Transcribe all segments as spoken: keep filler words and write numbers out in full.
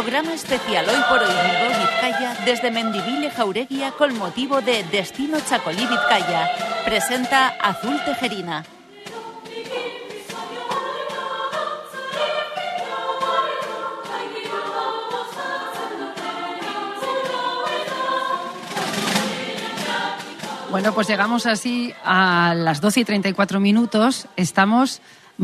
Programa especial hoy por hoy Bilbao Vizcaya desde Mendivil Jaureguia con motivo de Destino Chacolí Vizcaya. Presenta Azul Tejerina. Bueno, pues llegamos así a las doce y treinta y cuatro minutos. Estamos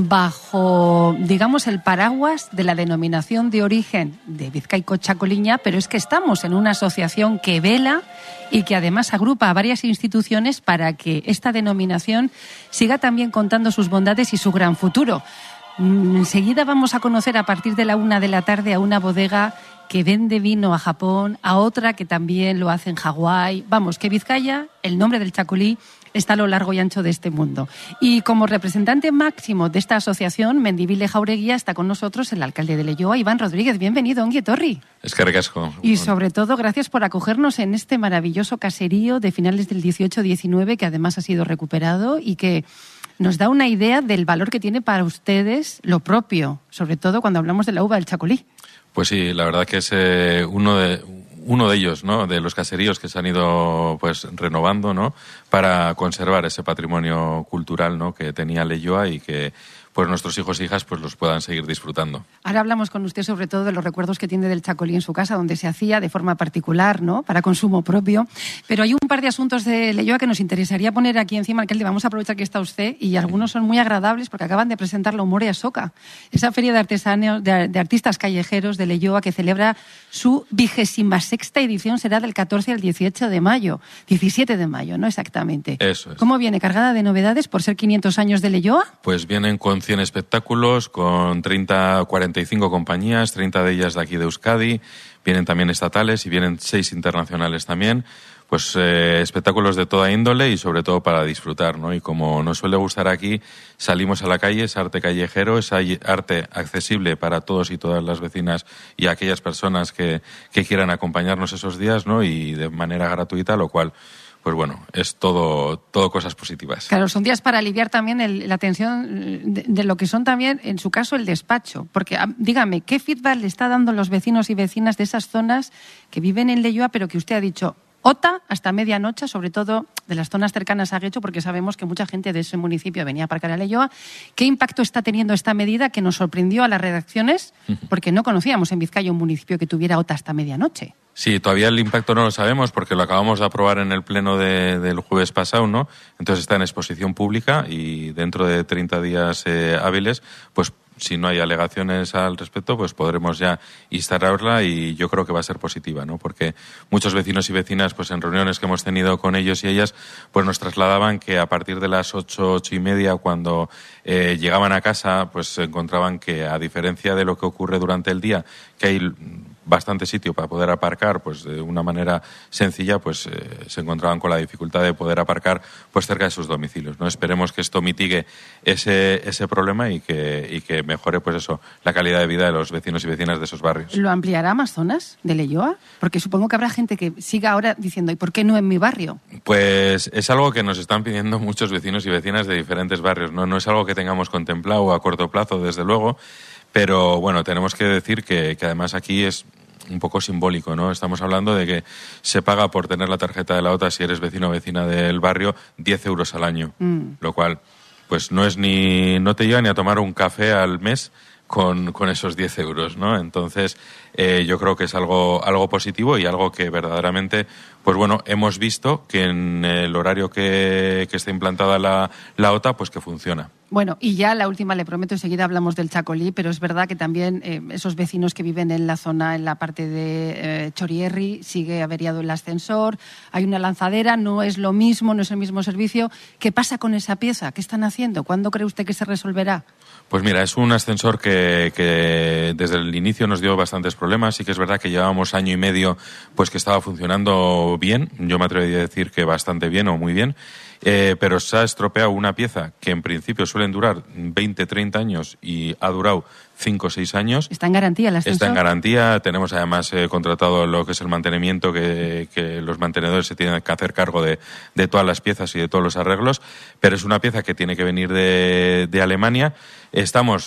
bajo, digamos, el paraguas de la denominación de origen de Bizkaiko Txakoliña, pero es que estamos en una asociación que vela y que además agrupa a varias instituciones para que esta denominación siga también contando sus bondades y su gran futuro. Enseguida vamos a conocer a partir de la una de la tarde a una bodega que vende vino a Japón, a otra que también lo hace en Hawái. Vamos, que Vizcaya, el nombre del chacolí, está a lo largo y ancho de este mundo. Y como representante máximo de esta asociación, Mendivil Jaureguia, está con nosotros el alcalde de Leioa, Iván Rodríguez. Bienvenido, ongi etorri. Es que ricasco. Y sobre todo, gracias por acogernos en este maravilloso caserío de finales del dieciocho diecinueve, que además ha sido recuperado y que nos da una idea del valor que tiene para ustedes lo propio, sobre todo cuando hablamos de la uva del chacolí. Pues sí, la verdad que es eh, uno de uno de ellos, ¿no? De los caseríos que se han ido pues renovando, ¿no? Para conservar ese patrimonio cultural, ¿no? Que tenía Leioa y que pues nuestros hijos e hijas pues los puedan seguir disfrutando. Ahora hablamos con usted sobre todo de los recuerdos que tiene del chacolí en su casa, donde se hacía de forma particular, ¿no? Para consumo propio. Pero hay un par de asuntos de Leioa que nos interesaría poner aquí encima, alcalde. Vamos a aprovechar que está usted y algunos son muy agradables porque acaban de presentar la Humore Asoka, esa feria de artesanos, de, de artistas callejeros de Leioa que celebra su vigésima sexta edición, será del catorce al dieciocho de mayo. diecisiete de mayo, ¿no? Exactamente. Eso es. ¿Cómo viene? ¿Cargada de novedades por ser quinientos años de Leioa? Pues vienen con cien espectáculos, con treinta, cuarenta y cinco compañías, treinta de ellas de aquí de Euskadi, vienen también estatales y vienen seis internacionales también, pues eh, espectáculos de toda índole y sobre todo para disfrutar, ¿no? Y como nos suele gustar aquí, salimos a la calle, es arte callejero, es arte accesible para todos y todas las vecinas y aquellas personas que, que quieran acompañarnos esos días, ¿no? Y de manera gratuita, lo cual pues bueno, es todo, todo cosas positivas. Claro, son días para aliviar también el, la tensión de, de lo que son también, en su caso, el despacho. Porque, dígame, ¿qué feedback le está dando los vecinos y vecinas de esas zonas que viven en Leioa, pero que usted ha dicho ota hasta medianoche, sobre todo de las zonas cercanas a Guecho, porque sabemos que mucha gente de ese municipio venía a aparcar a Leioa? ¿Qué impacto está teniendo esta medida que nos sorprendió a las redacciones? Porque no conocíamos en Vizcaya un municipio que tuviera ota hasta medianoche. Sí, todavía el impacto no lo sabemos porque lo acabamos de aprobar en el pleno de, del jueves pasado, ¿no? Entonces está en exposición pública y dentro de treinta días eh, hábiles, pues si no hay alegaciones al respecto, pues podremos ya instalarla y yo creo que va a ser positiva, ¿no? Porque muchos vecinos y vecinas, pues en reuniones que hemos tenido con ellos y ellas, pues nos trasladaban que a partir de las ocho, ocho y media, cuando eh, llegaban a casa, pues se encontraban que, a diferencia de lo que ocurre durante el día, que hay bastante sitio para poder aparcar, pues de una manera sencilla, pues eh, se encontraban con la dificultad de poder aparcar pues cerca de sus domicilios, ¿no? Esperemos que esto mitigue ese ese problema y que y que mejore pues eso, la calidad de vida de los vecinos y vecinas de esos barrios. ¿Lo ampliará a más zonas de Leioa? Porque supongo que habrá gente que siga ahora diciendo ¿y por qué no en mi barrio? Pues es algo que nos están pidiendo muchos vecinos y vecinas de diferentes barrios, ¿no? No es algo que tengamos contemplado a corto plazo, desde luego. Pero bueno, tenemos que decir que, que además aquí es un poco simbólico, ¿no? Estamos hablando de que se paga por tener la tarjeta de la OTA, si eres vecino o vecina del barrio, diez euros al año. Mm. Lo cual, pues no es ni, no te llega ni a tomar un café al mes con, con esos diez euros, ¿no? Entonces, eh, yo creo que es algo, algo positivo y algo que verdaderamente, pues bueno, hemos visto que en el horario que, que está implantada la, la OTA, pues que funciona. Bueno, y ya la última, le prometo, enseguida hablamos del chacolí, pero es verdad que también eh, esos vecinos que viven en la zona, en la parte de eh, Chorierri, sigue averiado el ascensor, hay una lanzadera, no es lo mismo, no es el mismo servicio. ¿Qué pasa con esa pieza? ¿Qué están haciendo? ¿Cuándo cree usted que se resolverá? Pues mira, es un ascensor que, que desde el inicio nos dio bastantes problemas. Sí que es verdad que llevábamos año y medio pues que estaba funcionando bien, yo me atrevería a decir que bastante bien o muy bien. Eh, pero se ha estropeado una pieza que en principio suelen durar veinte, treinta años y ha durado cinco o seis años. ¿Está en garantía el ascensor? Está en garantía. Tenemos además eh, contratado lo que es el mantenimiento, que, que los mantenedores se tienen que hacer cargo de, de todas las piezas y de todos los arreglos, pero es una pieza que tiene que venir de, de Alemania. Estamos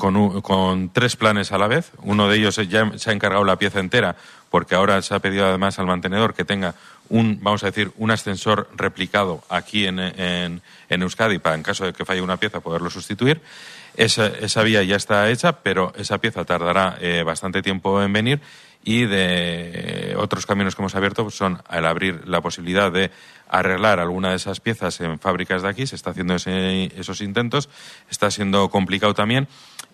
con, un, con tres planes a la vez. Uno de ellos ya se ha encargado la pieza entera, porque ahora se ha pedido además al mantenedor que tenga un, vamos a decir, un ascensor replicado aquí en, en, en Euskadi para, en caso de que falle una pieza, poderlo sustituir. Esa, esa vía ya está hecha, pero esa pieza tardará eh, bastante tiempo en venir. Y de otros caminos que hemos abierto pues son el abrir la posibilidad de arreglar alguna de esas piezas en fábricas de aquí. Se está haciendo ese, esos intentos, está siendo complicado también.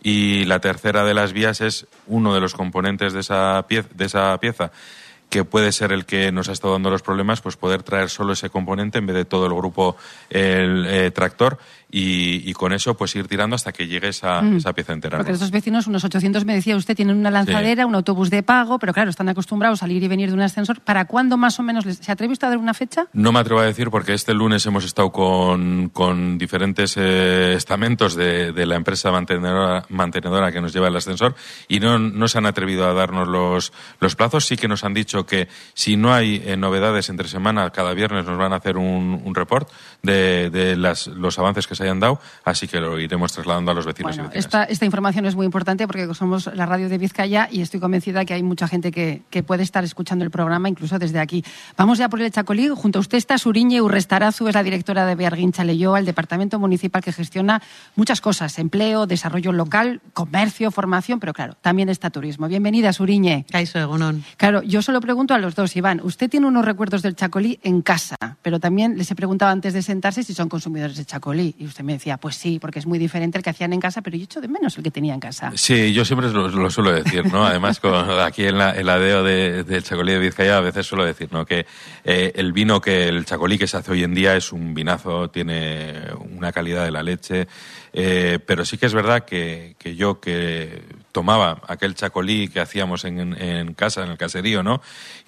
Y la tercera de las vías es uno de los componentes de esa pieza, de esa pieza que puede ser el que nos ha estado dando los problemas, pues poder traer solo ese componente en vez de todo el grupo, el eh, tractor, y, y con eso pues ir tirando hasta que llegue esa, mm. esa pieza entera. Porque estos vecinos, unos ochocientos, me decía usted, tienen una lanzadera, sí. un autobús de pago, pero claro, están acostumbrados a salir y venir de un ascensor. ¿Para cuándo más o menos? Les... ¿Se atreve usted a dar una fecha? No me atrevo a decir porque este lunes hemos estado con, con diferentes eh, estamentos de, de la empresa mantenedora, mantenedora que nos lleva el ascensor y no, no se han atrevido a darnos los, los plazos. Sí que nos han dicho que si no hay eh, novedades entre semana, cada viernes nos van a hacer un, un report de, de las, los avances que se hayan dado, así que lo iremos trasladando a los vecinos bueno, y vecinas. Esta, esta información es muy importante porque somos la radio de Vizcaya y estoy convencida que hay mucha gente que, que puede estar escuchando el programa incluso desde aquí. Vamos ya por el Chacolí. Junto a usted está Suriñe Urrestarazu, es la directora de Bearguincha Leioa, el departamento municipal que gestiona muchas cosas: empleo, desarrollo local, comercio, formación, pero claro, también está turismo. Bienvenida, Suriñe. Kaixo, egunon. Claro, yo solo pregunto a los dos, Iván. Usted tiene unos recuerdos del Chacolí en casa, pero también les he preguntado antes de sentarse si son consumidores de Chacolí. Y usted me decía, pues sí, porque es muy diferente el que hacían en casa, pero yo echo de menos el que tenía en casa. Sí, yo siempre lo, lo suelo decir, ¿no? Además, con, aquí en la, el ADEO de, del Chacolí de Vizcaya a veces suelo decir, ¿no? Que eh, el vino que el Chacolí que se hace hoy en día es un vinazo, tiene una calidad de la leche, eh, pero sí que es verdad que, que yo que tomaba aquel Chacolí que hacíamos en, en casa, en el caserío, ¿no?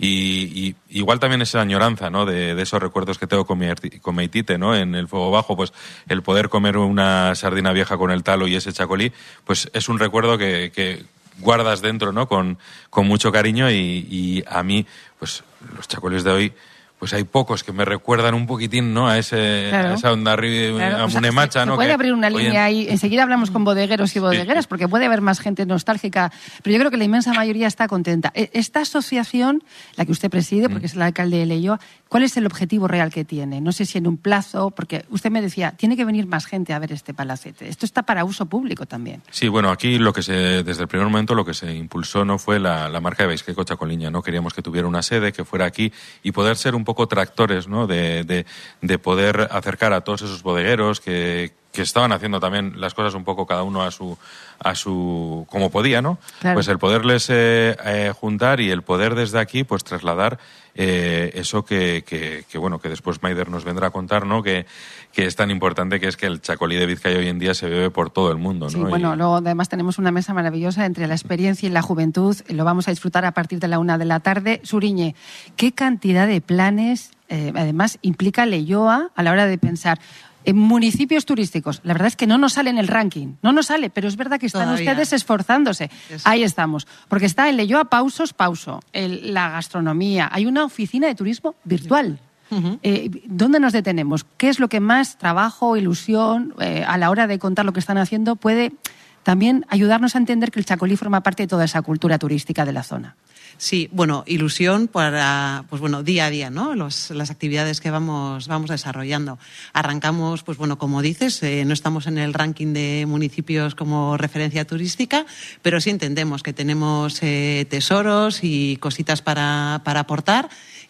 Y, y igual también esa añoranza, ¿no? De, de esos recuerdos que tengo con mi, con mi Tite, ¿no? En el fuego bajo, pues el poder comer una sardina vieja con el talo y ese Chacolí, pues es un recuerdo que, que guardas dentro, ¿no? Con, con mucho cariño y, y a mí, pues los Chacolís de hoy, pues hay pocos que me recuerdan un poquitín, ¿no? A, ese, claro. a esa onda arriba, claro. a o sea, Munemacha, se, ¿no? Se puede que, abrir una oye, línea ahí. Enseguida hablamos con bodegueros y bodegueras, sí. porque puede haber más gente nostálgica. Pero yo creo que la inmensa mayoría está contenta. Esta asociación, la que usted preside, porque mm. es el alcalde de Leioa, ¿cuál es el objetivo real que tiene? No sé si en un plazo, porque usted me decía, tiene que venir más gente a ver este palacete. Esto está para uso público también. Sí, bueno, aquí lo que se, desde el primer momento lo que se impulsó no fue la, la marca de Baizqueco Chacoliña, ¿no? Queríamos que tuviera una sede, que fuera aquí y poder ser un poco tractores, ¿no? De, de, de poder acercar a todos esos bodegueros que, que estaban haciendo también las cosas un poco cada uno a su a su como podía, ¿no? Claro. Pues el poderles eh, eh, juntar y el poder desde aquí pues trasladar eh, eso que, que, que bueno que después Maider nos vendrá a contar, ¿no? Que, que es tan importante, que es que el Chacolí de Vizcaya hoy en día se bebe por todo el mundo, ¿no? Sí, bueno, y... luego además tenemos una mesa maravillosa entre la experiencia y la juventud. Lo vamos a disfrutar a partir de la una de la tarde. Suriñe, ¿qué cantidad de planes eh, además implica Leioa a la hora de pensar en municipios turísticos? La verdad es que no nos sale en el ranking, no nos sale, pero es verdad que están Todavía. ustedes esforzándose. Es... Ahí estamos, porque está en Leioa Pausos Pauso, el, la gastronomía, hay una oficina de turismo virtual. Uh-huh. Eh, ¿Dónde nos detenemos? ¿Qué es lo que más trabajo, ilusión, eh, a la hora de contar lo que están haciendo, puede también ayudarnos a entender que el Chacolí forma parte de toda esa cultura turística de la zona? Sí, bueno, ilusión para, pues bueno, día a día, ¿no? Los, las actividades que vamos, vamos desarrollando. Arrancamos, pues bueno, como dices, eh, no estamos en el ranking de municipios como referencia turística, pero sí entendemos que tenemos eh, tesoros y cositas para, para aportar.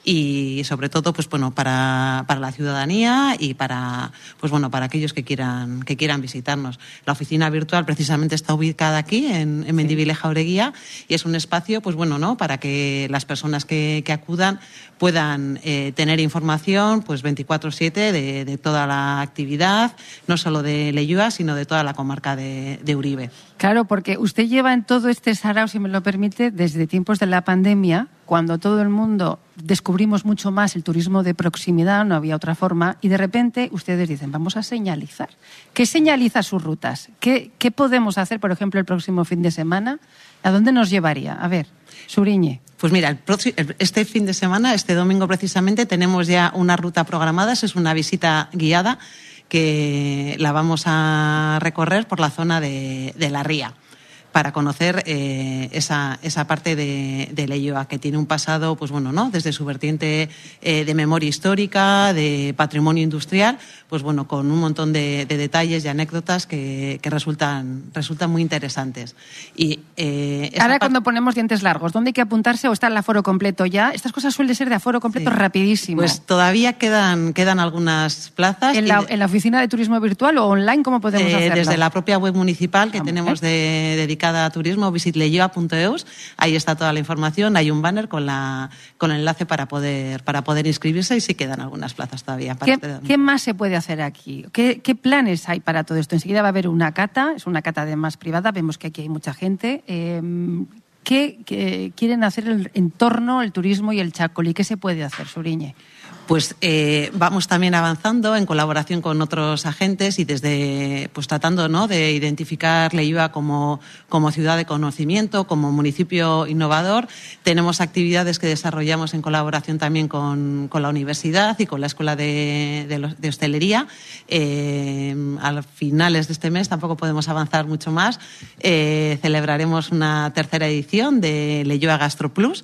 Y sobre todo, pues bueno, para, para la ciudadanía y para, pues bueno, para aquellos que quieran, que quieran visitarnos. La oficina virtual precisamente está ubicada aquí en, en Mendivile Jaureguía y es un espacio, pues bueno, ¿no? Para que las personas que, que acudan puedan eh, tener información, pues veinticuatro siete de, de toda la actividad, no solo de Leioa, sino de toda la comarca de, de Uribe. Claro, porque usted lleva en todo este sarao, si me lo permite, desde tiempos de la pandemia, cuando todo el mundo descubrimos mucho más el turismo de proximidad, no había otra forma, y de repente ustedes dicen, vamos a señalizar. ¿Qué señaliza sus rutas? ¿Qué, qué podemos hacer, por ejemplo, el próximo fin de semana? ¿A dónde nos llevaría? A ver, Suriñe. Pues mira, el próximo, este fin de semana, este domingo precisamente, tenemos ya una ruta programada, es una visita guiada que la vamos a recorrer por la zona de, de La Ría. para conocer eh, esa, esa parte de, de Leioa, que tiene un pasado, pues bueno, ¿no? Desde su vertiente eh, de memoria histórica, de patrimonio industrial, pues bueno, con un montón de, de detalles y anécdotas que, que resultan, resultan muy interesantes. Y, eh, ahora cuando ponemos dientes largos, ¿dónde hay que apuntarse o está el aforo completo ya? Estas cosas suelen ser de aforo completo sí. rapidísimo. Pues todavía quedan, quedan algunas plazas. ¿En la, ¿En la oficina de turismo virtual o online cómo podemos eh, hacerlo? Desde la propia web municipal que Vamos, tenemos ¿eh? de, dedicada a turismo, visit leioa punto eus, ahí está toda la información, hay un banner con, la, con el enlace para poder, para poder inscribirse y sí quedan algunas plazas todavía. Para ¿Qué, este... ¿Qué más se puede hacer aquí? ¿Qué, ¿Qué planes hay para todo esto? Enseguida va a haber una cata, es una cata además privada, vemos que aquí hay mucha gente. Eh, ¿Qué, qué quieren hacer el entorno, el turismo y el chacolí? ¿Qué se puede hacer, Suriñe? Pues eh, vamos también avanzando en colaboración con otros agentes y desde, pues tratando, ¿no?, de identificar Leioa como, como ciudad de conocimiento, como municipio innovador. Tenemos actividades que desarrollamos en colaboración también con, con la universidad y con la Escuela de, de, de Hostelería. Eh, a finales de este mes, tampoco podemos avanzar mucho más, eh, celebraremos una tercera edición de Leioa Gastro Plus.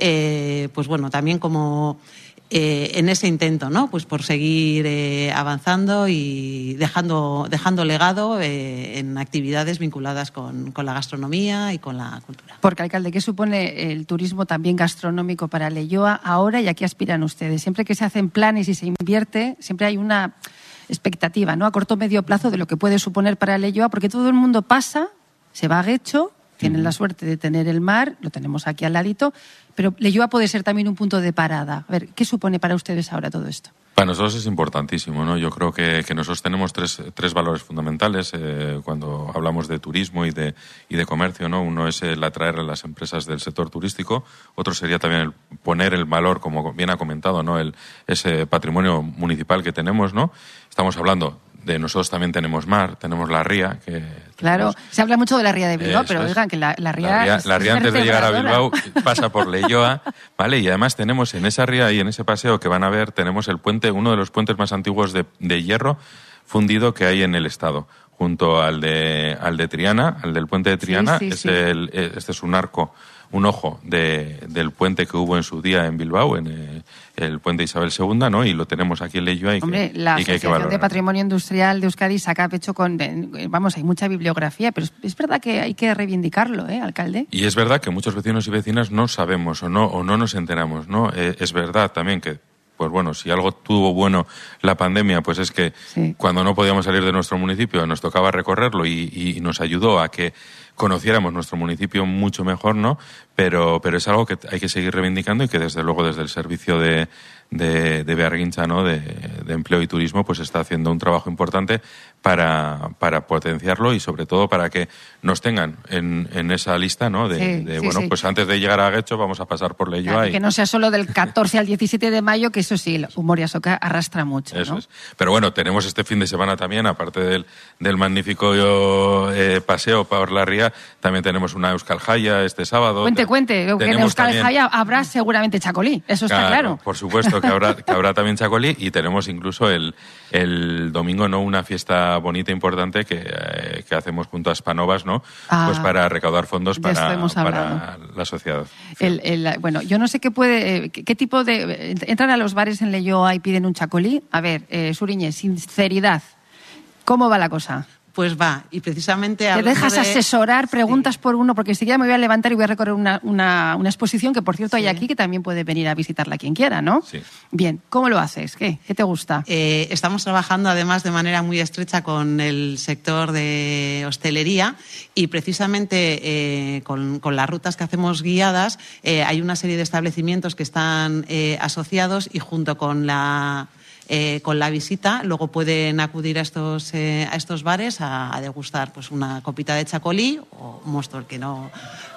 Eh, pues bueno, también como... Eh, en ese intento, ¿no? Pues por seguir eh, avanzando y dejando, dejando legado eh, en actividades vinculadas con, con la gastronomía y con la cultura. Porque, alcalde, ¿qué supone el turismo también gastronómico para Leioa ahora y a qué aspiran ustedes? Siempre que se hacen planes y se invierte, siempre hay una expectativa, ¿no?, a corto o medio plazo de lo que puede suponer para Leioa, porque todo el mundo pasa, se va a Guecho, tienen la suerte de tener el mar, lo tenemos aquí al ladito, pero Leioa puede ser también un punto de parada. A ver, ¿qué supone para ustedes ahora todo esto? Para nosotros es importantísimo, ¿no? Yo creo que, que nosotros tenemos tres, tres valores fundamentales eh, cuando hablamos de turismo y de, y de comercio, ¿no? Uno es el atraer a las empresas del sector turístico, otro sería también el poner el valor, como bien ha comentado, ¿no?, el, ese patrimonio municipal que tenemos, ¿no? Estamos hablando de nosotros también tenemos mar, tenemos la ría. Que claro, tenemos... se habla mucho de la ría de Bilbao, pero oigan, que la, la ría... La ría, es, la ría es antes de llegar a Bilbao pasa por Leioa, ¿vale? Y además tenemos en esa ría y en ese paseo que van a ver, tenemos el puente, uno de los puentes más antiguos de, de hierro fundido que hay en el estado, junto al de, al de Triana, al del puente de Triana. Sí, sí, es sí. El, este es un arco, un ojo de, del puente que hubo en su día en Bilbao, en el, el puente Isabel segunda, ¿no? Y lo tenemos aquí en Leioa. Y Hombre, que, la y que Asociación de Patrimonio Industrial de Euskadi saca pecho con... Vamos, hay mucha bibliografía, pero es, es verdad que hay que reivindicarlo, ¿eh, alcalde? Y es verdad que muchos vecinos y vecinas no sabemos o no, o no nos enteramos, ¿no? Eh, es verdad también que, pues bueno, si algo tuvo bueno la pandemia, pues es que sí. Cuando no podíamos salir de nuestro municipio nos tocaba recorrerlo y, y nos ayudó a que conociéramos nuestro municipio mucho mejor, ¿no? Pero, pero es algo que hay que seguir reivindicando y que desde luego desde el servicio de, de, de Beargintza, ¿no?, de, de empleo y turismo, pues está haciendo un trabajo importante para, para potenciarlo y sobre todo para que nos tengan en, en esa lista, ¿no? De, sí, de sí, bueno, sí. pues antes de llegar a Guecho vamos a pasar por Leioa. Claro, y que no sea solo del catorce al diecisiete de mayo, que eso sí, el humor y asoca arrastra mucho, Eso ¿no? es. Pero bueno, tenemos este fin de semana también, aparte del, del magnífico eh, paseo por la ría, también tenemos una Euskal Jaya este sábado. Cuente, cuente, que en Euskal también... Jaya habrá seguramente chacolí, eso está claro. claro. Por supuesto que habrá, que habrá también chacolí y tenemos incluso el, el domingo, ¿no?, una fiesta bonita, importante que, eh, que hacemos junto a Spanovas, ¿no? Ah, pues para recaudar fondos para, para la sociedad. El, el, bueno, yo no sé qué puede, qué, qué tipo de... Entran a los bares en Leioa y piden un chacolí. A ver, eh, Suriñe, sinceridad, ¿cómo va la cosa? Pues va, y precisamente... Te dejas de... asesorar, preguntas sí. por uno, porque enseguida me voy a levantar y voy a recorrer una, una, una exposición que, por cierto, sí. hay aquí, que también puede venir a visitarla quien quiera, ¿no? Sí. Bien, ¿cómo lo haces? ¿Qué? ¿Qué te gusta? Eh, estamos trabajando, además, de manera muy estrecha con el sector de hostelería y, precisamente, eh, con, con las rutas que hacemos guiadas, eh, hay una serie de establecimientos que están eh, asociados y, junto con la... Eh, con la visita, luego pueden acudir a estos, eh, a estos bares a, a degustar pues una copita de chacolí o mosto, el que no,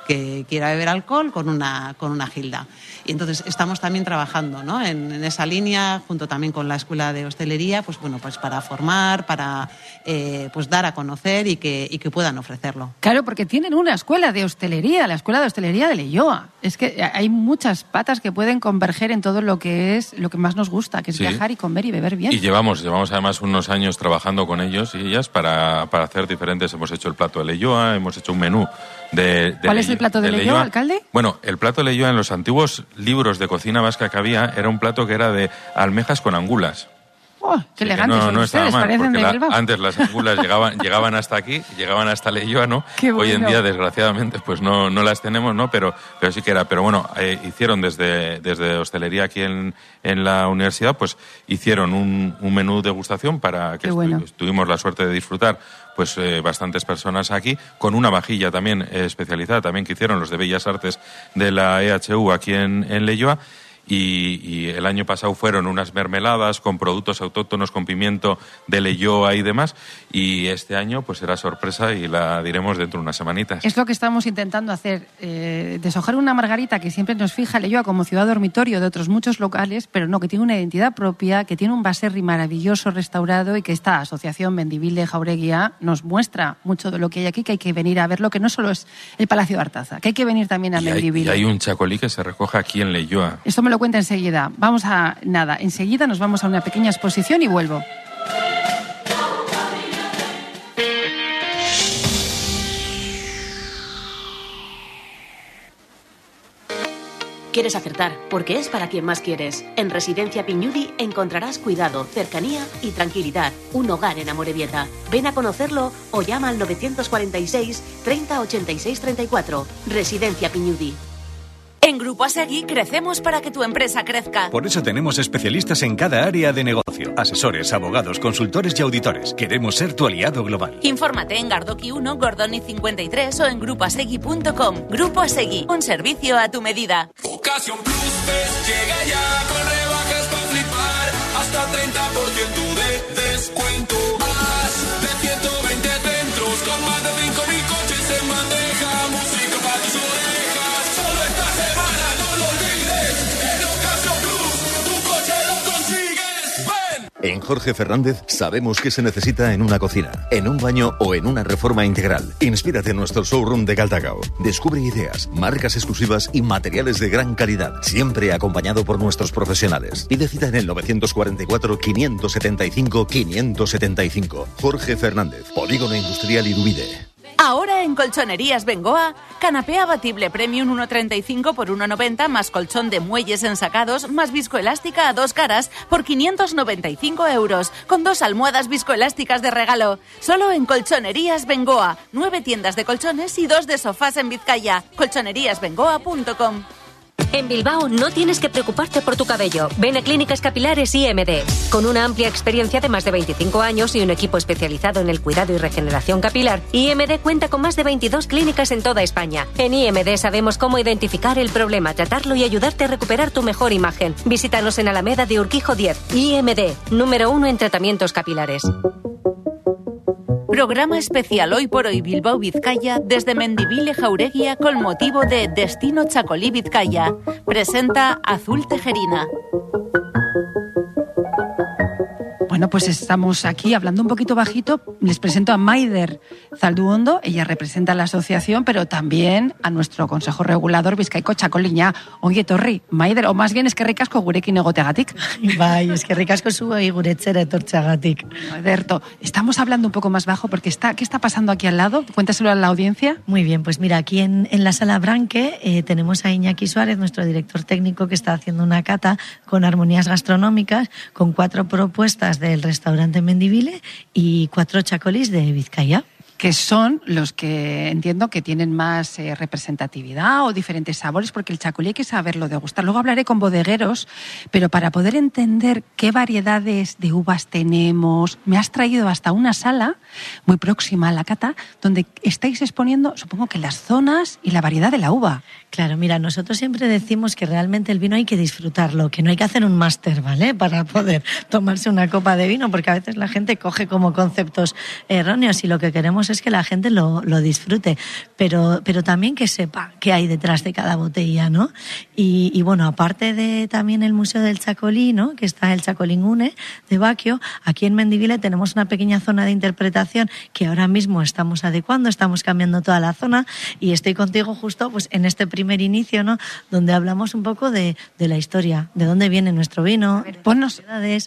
que quiera beber alcohol con una, con una gilda. Y entonces estamos también trabajando, ¿no?, en, en esa línea, junto también con la Escuela de Hostelería, pues bueno, pues para formar, para eh, pues dar a conocer y que, y que puedan ofrecerlo. Claro, porque tienen una escuela de hostelería, la Escuela de Hostelería de Leioa. Es que hay muchas patas que pueden converger en todo lo que es lo que más nos gusta, que es sí. viajar y comer y beber bien. Y llevamos, llevamos además unos años trabajando con ellos y ellas para, para hacer diferentes. Hemos hecho el plato de Leioa, hemos hecho un menú de, de ¿Cuál es el plato de, de Leioa, alcalde? Bueno, el plato de Leioa en los antiguos libros de cocina vasca que había era un plato que era de almejas con angulas. Oh, qué elegantes no, son no ustedes, mal, parecen de la, Bilbao. Antes las angulas llegaban, llegaban hasta aquí, llegaban hasta Leioa, ¿no? Qué bueno. Hoy en día, desgraciadamente, pues no, no las tenemos, ¿no? Pero, pero sí que era. Pero bueno, eh, hicieron desde, desde hostelería aquí en, en la universidad, pues hicieron un, un menú degustación para que bueno. estu- tuvimos la suerte de disfrutar pues eh, bastantes personas aquí, con una vajilla también eh, especializada, también que hicieron los de Bellas Artes de la E H U aquí en, en Leioa. Y, y el año pasado fueron unas mermeladas con productos autóctonos, con pimiento de Leioa y demás. Y este año pues será sorpresa y la diremos dentro de unas semanitas. Es lo que estamos intentando hacer, eh, deshojar una margarita que siempre nos fija Leioa como ciudad dormitorio de otros muchos locales, pero no, que tiene una identidad propia, que tiene un baserri maravilloso restaurado y que esta asociación Mendiville Jaureguía nos muestra mucho de lo que hay aquí, que hay que venir a verlo, que no solo es el Palacio de Artaza, que hay que venir también a y Mendiville. Hay, y hay un chacolí que se recoge aquí en Leioa. Esto me lo cuenta enseguida. Vamos a nada, enseguida nos vamos a una pequeña exposición y vuelvo. Quieres acertar, porque es para quien más quieres. En Residencia Piñudi encontrarás cuidado, cercanía y tranquilidad. Un hogar en Amorebieta. Ven a conocerlo o llama al novecientos cuarenta y seis, treinta, ochenta y seis, treinta y cuatro. Residencia Piñudi. En Grupo Asegui crecemos para que tu empresa crezca. Por eso tenemos especialistas en cada área de negocio. Asesores, abogados, consultores y auditores. Queremos ser tu aliado global. Infórmate en Gardoki uno, Gordoni cincuenta y tres o en grupo asegui punto com. Grupo Asegui, un servicio a tu medida. Ocasión Plus Fest llega ya con rebajas para flipar. Hasta treinta por ciento de descuento. Más de ciento veinte centros con más de cinco mil coches en bandeja. Música para tus orejas. Solo esta semana, no lo olvides. En Ocasión Plus, tu coche lo consigues. ¡Ven! En Jorge Fernández sabemos qué se necesita en una cocina, en un baño o en una reforma integral. Inspírate en nuestro showroom de Galdacao. Descubre ideas, marcas exclusivas y materiales de gran calidad, siempre acompañado por nuestros profesionales. Pide cita en el novecientos cuarenta y cuatro, quinientos setenta y cinco, quinientos setenta y cinco. Jorge Fernández, Polígono Industrial Irubide. Ahora en Colchonerías Bengoa, canapé abatible premium uno treinta y cinco por uno noventa más colchón de muelles ensacados más viscoelástica a dos caras por quinientos noventa y cinco euros, con dos almohadas viscoelásticas de regalo. Solo en Colchonerías Bengoa, nueve tiendas de colchones y dos de sofás en Vizcaya. colchonerías bengoa punto com. En Bilbao no tienes que preocuparte por tu cabello. Ven a Clínicas Capilares I M D. Con una amplia experiencia de más de veinticinco años y un equipo especializado en el cuidado y regeneración capilar, I M D cuenta con más de veintidós clínicas en toda España. En I M D sabemos cómo identificar el problema, tratarlo y ayudarte a recuperar tu mejor imagen. Visítanos en Alameda de Urquijo diez. I M D, número uno en tratamientos capilares. Programa especial hoy por hoy Bilbao Vizcaya desde Mendiville Jaureguía con motivo de Destino Chacolí Vizcaya. Presenta Azul Tejerina. Bueno, pues estamos aquí hablando un poquito bajito. Les presento a Maider Zalduondo. Ella representa a la asociación, pero también a nuestro consejo regulador Bizkaiko Txakoliña. Oye, Torri, Maider, o más bien es que ricasco gurekin egoteagatik. Bai, es que ricasco zuei guretzera etortzeagatik. Maiderto, estamos hablando un poco más bajo porque está, ¿qué está pasando aquí al lado? Cuéntaselo a la audiencia. Muy bien, pues mira, aquí en, en la sala Branque eh, tenemos a Iñaki Suárez, nuestro director técnico, que está haciendo una cata con armonías gastronómicas, con cuatro propuestas del restaurante Mendiville y cuatro chacolis de Vizcaya. Que son los que entiendo que tienen más eh, representatividad o diferentes sabores, porque el chacolí hay que saberlo degustar. Luego hablaré con bodegueros, pero para poder entender qué variedades de uvas tenemos, me has traído hasta una sala muy próxima a la cata, donde estáis exponiendo, supongo que las zonas y la variedad de la uva. Claro, mira, nosotros siempre decimos que realmente el vino hay que disfrutarlo, que no hay que hacer un máster, ¿vale?, para poder tomarse una copa de vino, porque a veces la gente coge como conceptos erróneos y lo que queremos es es que la gente lo, lo disfrute, pero, pero también que sepa qué hay detrás de cada botella, ¿no? Y, y bueno, aparte de también el Museo del Chacolí, ¿no? Que está el Chacolín Une de Baquio, aquí en Mendivile tenemos una pequeña zona de interpretación que ahora mismo estamos adecuando, estamos cambiando toda la zona y estoy contigo justo pues en este primer inicio, ¿no? Donde hablamos un poco de, de la historia, de dónde viene nuestro vino. A ver, ponnos,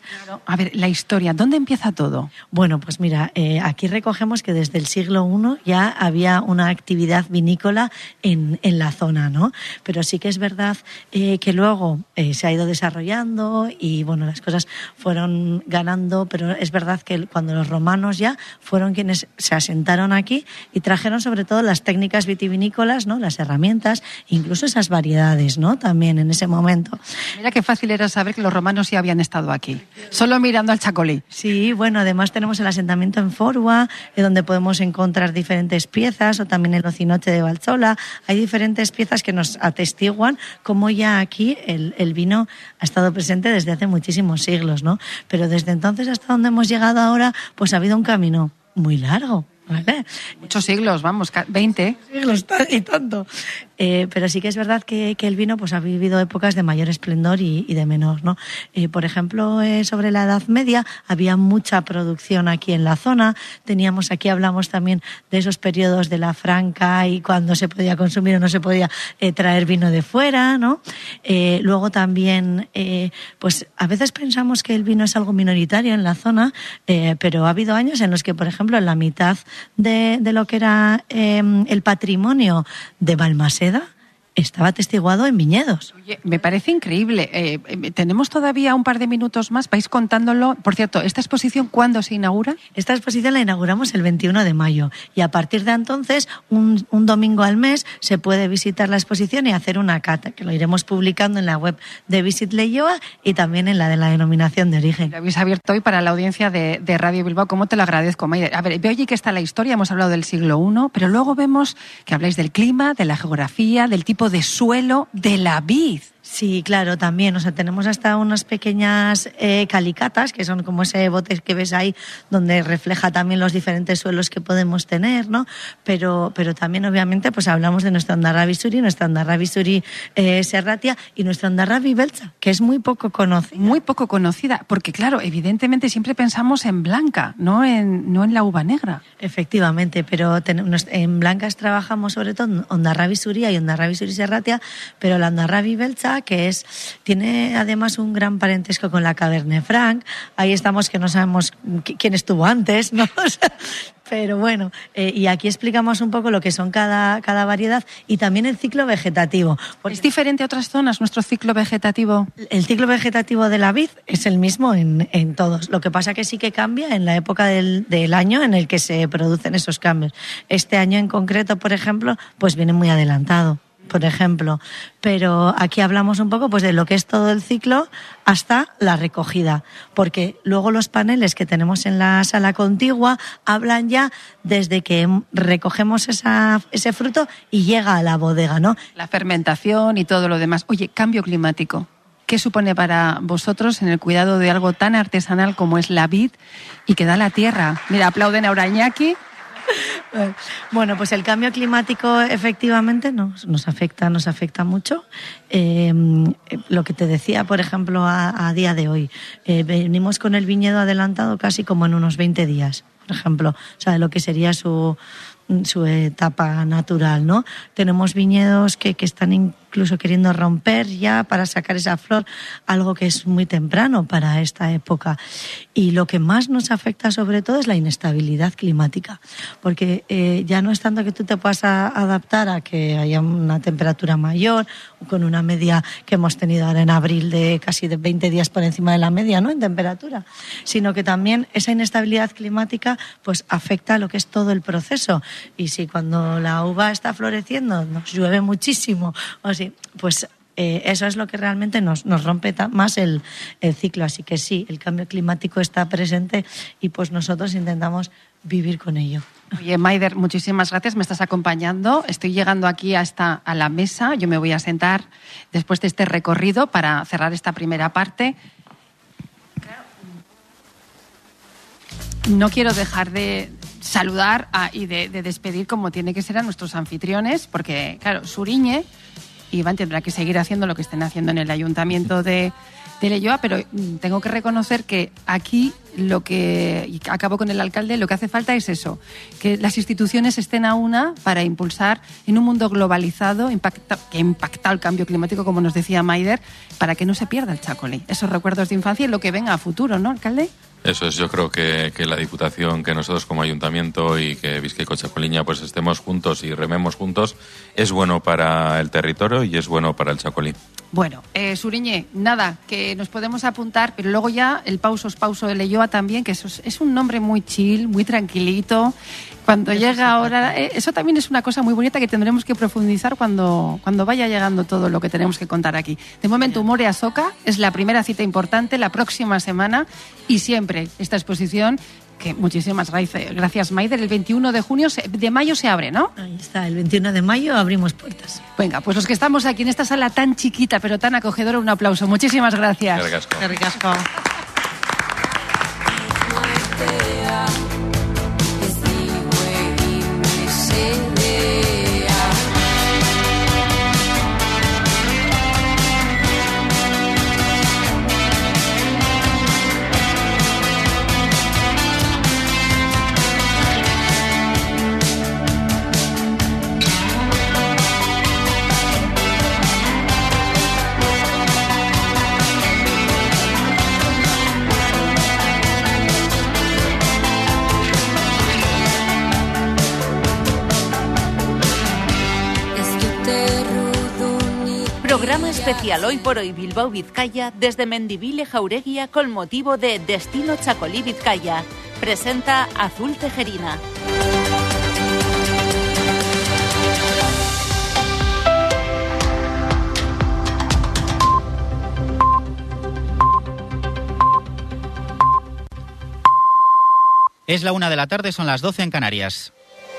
a ver, la historia, ¿dónde empieza todo? Bueno, pues mira, eh, aquí recogemos que desde el siglo primero ya había una actividad vinícola en, en la zona, ¿no? Pero sí que es verdad eh, que luego eh, se ha ido desarrollando y, bueno, las cosas fueron ganando, pero es verdad que cuando los romanos ya fueron quienes se asentaron aquí y trajeron sobre todo las técnicas vitivinícolas, ¿no? Las herramientas, incluso esas variedades, ¿no? También en ese momento. Mira qué fácil era saber que los romanos ya habían estado aquí, solo mirando al Chacolí. Sí, bueno, además tenemos el asentamiento en Forua, eh, donde podemos encontrar diferentes piezas, o también el Ocinoche de Valsola. Hay diferentes piezas que nos atestiguan cómo ya aquí el, el vino ha estado presente desde hace muchísimos siglos, ¿no? Pero desde entonces hasta donde hemos llegado ahora, pues ha habido un camino muy largo, ¿vale? Muchos siglos, vamos, veinte. Siglos y tanto. Eh, pero sí que es verdad que, que el vino pues ha vivido épocas de mayor esplendor y, y de menor, ¿no? Eh, por ejemplo, eh, sobre la Edad Media había mucha producción aquí en la zona. Teníamos, aquí hablamos también de esos periodos de la Franca y cuando se podía consumir o no se podía eh, traer vino de fuera, ¿no? Eh, luego también, eh, pues a veces pensamos que el vino es algo minoritario en la zona, eh, pero ha habido años en los que, por ejemplo, en la mitad de, de lo que era eh, el patrimonio de Balmaseda estaba atestiguado en viñedos. Oye, me parece increíble. Eh, eh, tenemos todavía un par de minutos más. Vais contándolo. Por cierto, ¿esta exposición cuándo se inaugura? Esta exposición la inauguramos el veintiuno de mayo y a partir de entonces, un, un domingo al mes, se puede visitar la exposición y hacer una cata, que lo iremos publicando en la web de Visit Leioa y también en la de la denominación de origen. Lo habéis abierto hoy para la audiencia de, de Radio Bilbao. ¿Cómo te lo agradezco, Maider? A ver, veo allí que está la historia, hemos hablado del siglo primero, pero luego vemos que habláis del clima, de la geografía, del tipo de suelo, de la vid. Sí, claro, también. O sea, tenemos hasta unas pequeñas eh, calicatas, que son como ese bote que ves ahí, donde refleja también los diferentes suelos que podemos tener, ¿no? Pero, pero también, obviamente, pues hablamos de nuestra Ondarrabi Zuri, nuestra Ondarrabi Zuri eh, Serratia y nuestra Ondarrabi Beltza, que es muy poco conocida. Muy poco conocida, porque claro, evidentemente siempre pensamos en blanca, no en, no en la uva negra. Efectivamente, pero tenemos, en blancas trabajamos sobre todo Ondarrabi Zuri y Ondarrabi Zuri Serratia, pero la Ondarrabi Beltza, que es tiene además un gran parentesco con la Cabernet Franc. Ahí estamos que no sabemos quién estuvo antes, ¿no? Pero bueno, eh, y aquí explicamos un poco lo que son cada, cada variedad y también el ciclo vegetativo. Porque ¿es diferente a otras zonas nuestro ciclo vegetativo? El ciclo vegetativo de la vid es el mismo en, en todos. Lo que pasa que sí que cambia en la época del, del año en el que se producen esos cambios. Este año en concreto, por ejemplo, pues viene muy adelantado, por ejemplo, pero aquí hablamos un poco pues de lo que es todo el ciclo hasta la recogida, porque luego los paneles que tenemos en la sala contigua hablan ya desde que recogemos esa, ese fruto y llega a la bodega, ¿no? La fermentación y todo lo demás. Oye, cambio climático. ¿Qué supone para vosotros en el cuidado de algo tan artesanal como es la vid y que da la tierra? Mira, aplauden a Orañaki. Bueno, pues el cambio climático efectivamente nos, nos afecta, nos afecta mucho. Eh, lo que te decía, por ejemplo, a, a día de hoy, eh, venimos con el viñedo adelantado casi como en unos veinte días, por ejemplo, o sea, lo que sería su, su etapa natural, ¿no? Tenemos viñedos que, que están incluso queriendo romper ya para sacar esa flor, algo que es muy temprano para esta época. Y lo que más nos afecta sobre todo es la inestabilidad climática, porque eh, ya no es tanto que tú te puedas a, adaptar a que haya una temperatura mayor, con una media que hemos tenido ahora en abril de casi de veinte días por encima de la media, ¿no?, en temperatura, sino que también esa inestabilidad climática pues afecta a lo que es todo el proceso. Y si cuando la uva está floreciendo nos llueve muchísimo, o si, pues eh, eso es lo que realmente nos, nos rompe más el, el ciclo. Así que sí, el cambio climático está presente y pues nosotros intentamos vivir con ello. Oye, Maider, muchísimas gracias, me estás acompañando. Estoy llegando aquí hasta a la mesa, yo me voy a sentar después de este recorrido para cerrar esta primera parte. No quiero dejar de saludar a, y de, de despedir como tiene que ser a nuestros anfitriones, porque, claro, Suriñe y Iván tendrá que seguir haciendo lo que estén haciendo en el Ayuntamiento de, de Leioa, pero tengo que reconocer que aquí lo que, y acabo con el alcalde, lo que hace falta es eso, que las instituciones estén a una para impulsar en un mundo globalizado impacta, que impacta el cambio climático, como nos decía Maider, para que no se pierda el Chacolí, esos recuerdos de infancia y lo que venga a futuro, ¿no, alcalde? Eso es, yo creo que, que la Diputación, que nosotros como Ayuntamiento y que Bizkaiko-Txakoliña pues estemos juntos y rememos juntos, es bueno para el territorio y es bueno para el Chacolí. Bueno, eh, Suriñe, nada, que nos podemos apuntar, pero luego ya el Pausos Pauso de Leioa también, que eso es, es un nombre muy chill, muy tranquilito. Cuando eso llega ahora, eh, eso también es una cosa muy bonita que tendremos que profundizar cuando, cuando vaya llegando todo lo que tenemos que contar aquí. De momento, Humor y Asoka es la primera cita importante la próxima semana y siempre esta exposición, que muchísimas gracias, Maider. El veintiuno de junio, de mayo se abre, ¿no? Ahí está, el veintiuno de mayo abrimos puertas. Venga, pues los que estamos aquí en esta sala tan chiquita pero tan acogedora, un aplauso. Muchísimas gracias. Qué ricasco. Qué ricasco. Programa especial hoy por hoy Bilbao Vizcaya desde Mendiville Jaureguia con motivo de Destino Chacolí Vizcaya. Presenta Azul Tejerina. Es la una de la tarde, son las doce en Canarias.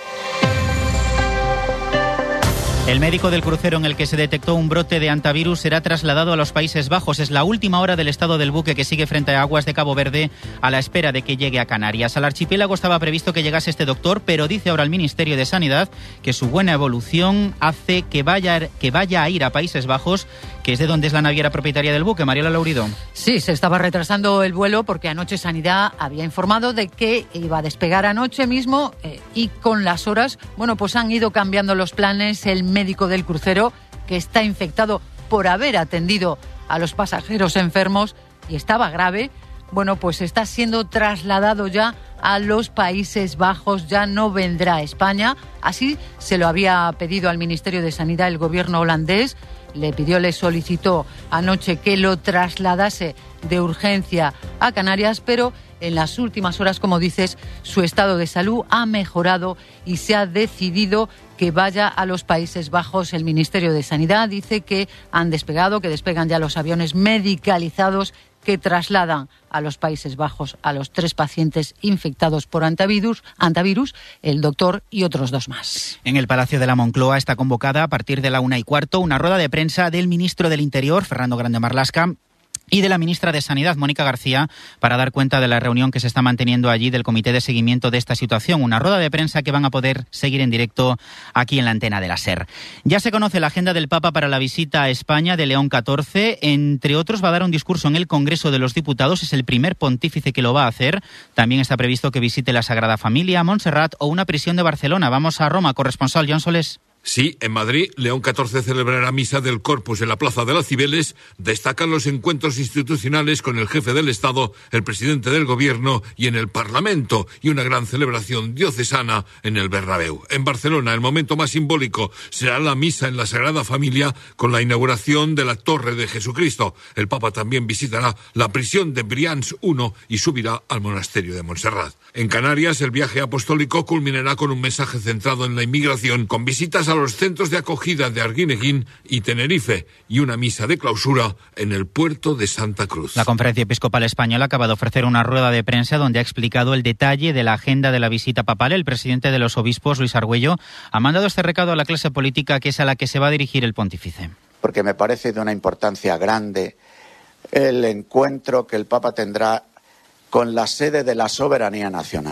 El médico del crucero en el que se detectó un brote de hantavirus será trasladado a los Países Bajos. Es la última hora del estado del buque que sigue frente a aguas de Cabo Verde a la espera de que llegue a Canarias. Al archipiélago estaba previsto que llegase este doctor, pero dice ahora el Ministerio de Sanidad que su buena evolución hace que vaya, que vaya a ir a Países Bajos, que es de donde es la naviera propietaria del buque. Mariola Laurido. Sí, se estaba retrasando el vuelo porque anoche Sanidad había informado de que iba a despegar anoche mismo eh, y con las horas, bueno, pues han ido cambiando los planes. El médico del crucero, que está infectado por haber atendido a los pasajeros enfermos y estaba grave, bueno, pues está siendo trasladado ya a los Países Bajos, ya no vendrá a España. Así se lo había pedido al Ministerio de Sanidad el gobierno holandés. Le pidió, le solicitó anoche que lo trasladase de urgencia a Canarias, pero en las últimas horas, como dices, su estado de salud ha mejorado y se ha decidido que vaya a los Países Bajos. El Ministerio de Sanidad dice que han despegado, que despegan ya los aviones medicalizados que trasladan a los Países Bajos a los tres pacientes infectados por hantavirus, hantavirus, el doctor y otros dos más. En el Palacio de la Moncloa está convocada a partir de la una y cuarto una rueda de prensa del ministro del Interior, Fernando Grande Marlaska, y de la ministra de Sanidad, Mónica García, para dar cuenta de la reunión que se está manteniendo allí del Comité de Seguimiento de esta situación. Una rueda de prensa que van a poder seguir en directo aquí en la antena de la SER. Ya se conoce la agenda del Papa para la visita a España de León catorce. Entre otros, va a dar un discurso en el Congreso de los Diputados. Es el primer pontífice que lo va a hacer. También está previsto que visite la Sagrada Familia, Montserrat o una prisión de Barcelona. Vamos a Roma, corresponsal John Solés. Sí, en Madrid, León catorce celebrará misa del Corpus en la Plaza de las Cibeles. Destacan los encuentros institucionales con el jefe del Estado, el presidente del Gobierno y en el Parlamento, y una gran celebración diocesana en el Bernabéu. En Barcelona, el momento más simbólico será la misa en la Sagrada Familia con la inauguración de la Torre de Jesucristo. El Papa también visitará la prisión de Brians primero y subirá al monasterio de Montserrat. En Canarias, el viaje apostólico culminará con un mensaje centrado en la inmigración, con visitas a los centros de acogida de Arguineguín y Tenerife y una misa de clausura en el puerto de Santa Cruz. La Conferencia Episcopal Española acaba de ofrecer una rueda de prensa donde ha explicado el detalle de la agenda de la visita papal. El presidente de los obispos, Luis Argüello, ha mandado este recado a la clase política, que es a la que se va a dirigir el pontífice. Porque me parece de una importancia grande el encuentro que el Papa tendrá con la sede de la soberanía nacional.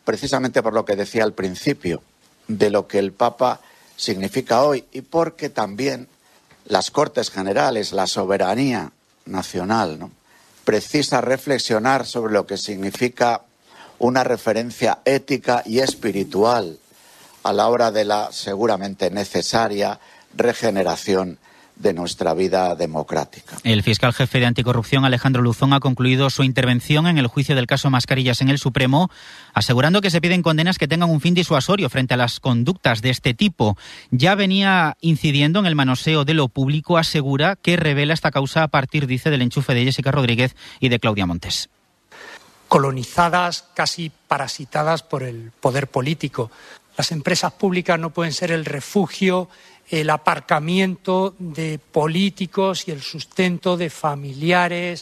precisamente por lo que decía al principio, de lo que el Papa significa hoy y porque también las Cortes Generales, la soberanía nacional, ¿no?, precisa reflexionar sobre lo que significa una referencia ética y espiritual a la hora de la seguramente necesaria regeneración de nuestra vida democrática. El fiscal jefe de anticorrupción, Alejandro Luzón, ha concluido su intervención en el juicio del caso Mascarillas en el Supremo, asegurando que se piden condenas que tengan un fin disuasorio frente a las conductas de este tipo. Ya venía incidiendo en el manoseo de lo público, asegura que revela esta causa a partir, dice, del enchufe de Jessica Rodríguez y de Claudia Montes. Colonizadas, casi parasitadas por el poder político. Las empresas públicas no pueden ser el refugio, el aparcamiento de políticos y el sustento de familiares,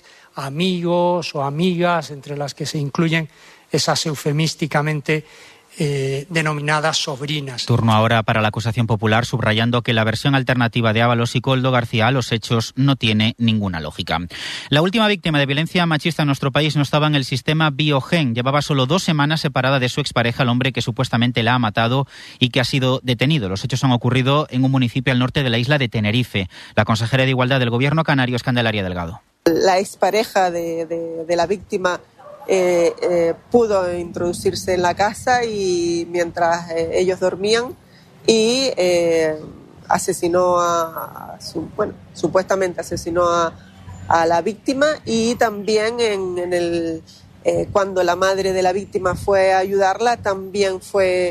amigos o amigas, entre las que se incluyen esas eufemísticamente eh, denominadas sobrinas. Turno ahora para la acusación popular, subrayando que la versión alternativa de Ábalos y Koldo García a los hechos no tiene ninguna lógica. La última víctima de violencia machista en nuestro país no estaba en el sistema Biogen. Llevaba solo dos semanas separada de su expareja, el hombre que supuestamente la ha matado y que ha sido detenido. Los hechos han ocurrido en un municipio al norte de la isla de Tenerife. La consejera de Igualdad del Gobierno canario es Candelaria Delgado. La expareja de, de, de la víctima Eh, eh, pudo introducirse en la casa y mientras eh, ellos dormían y eh, asesinó a, a su, bueno, supuestamente asesinó a, a la víctima y también en, en el eh, cuando la madre de la víctima fue a ayudarla también fue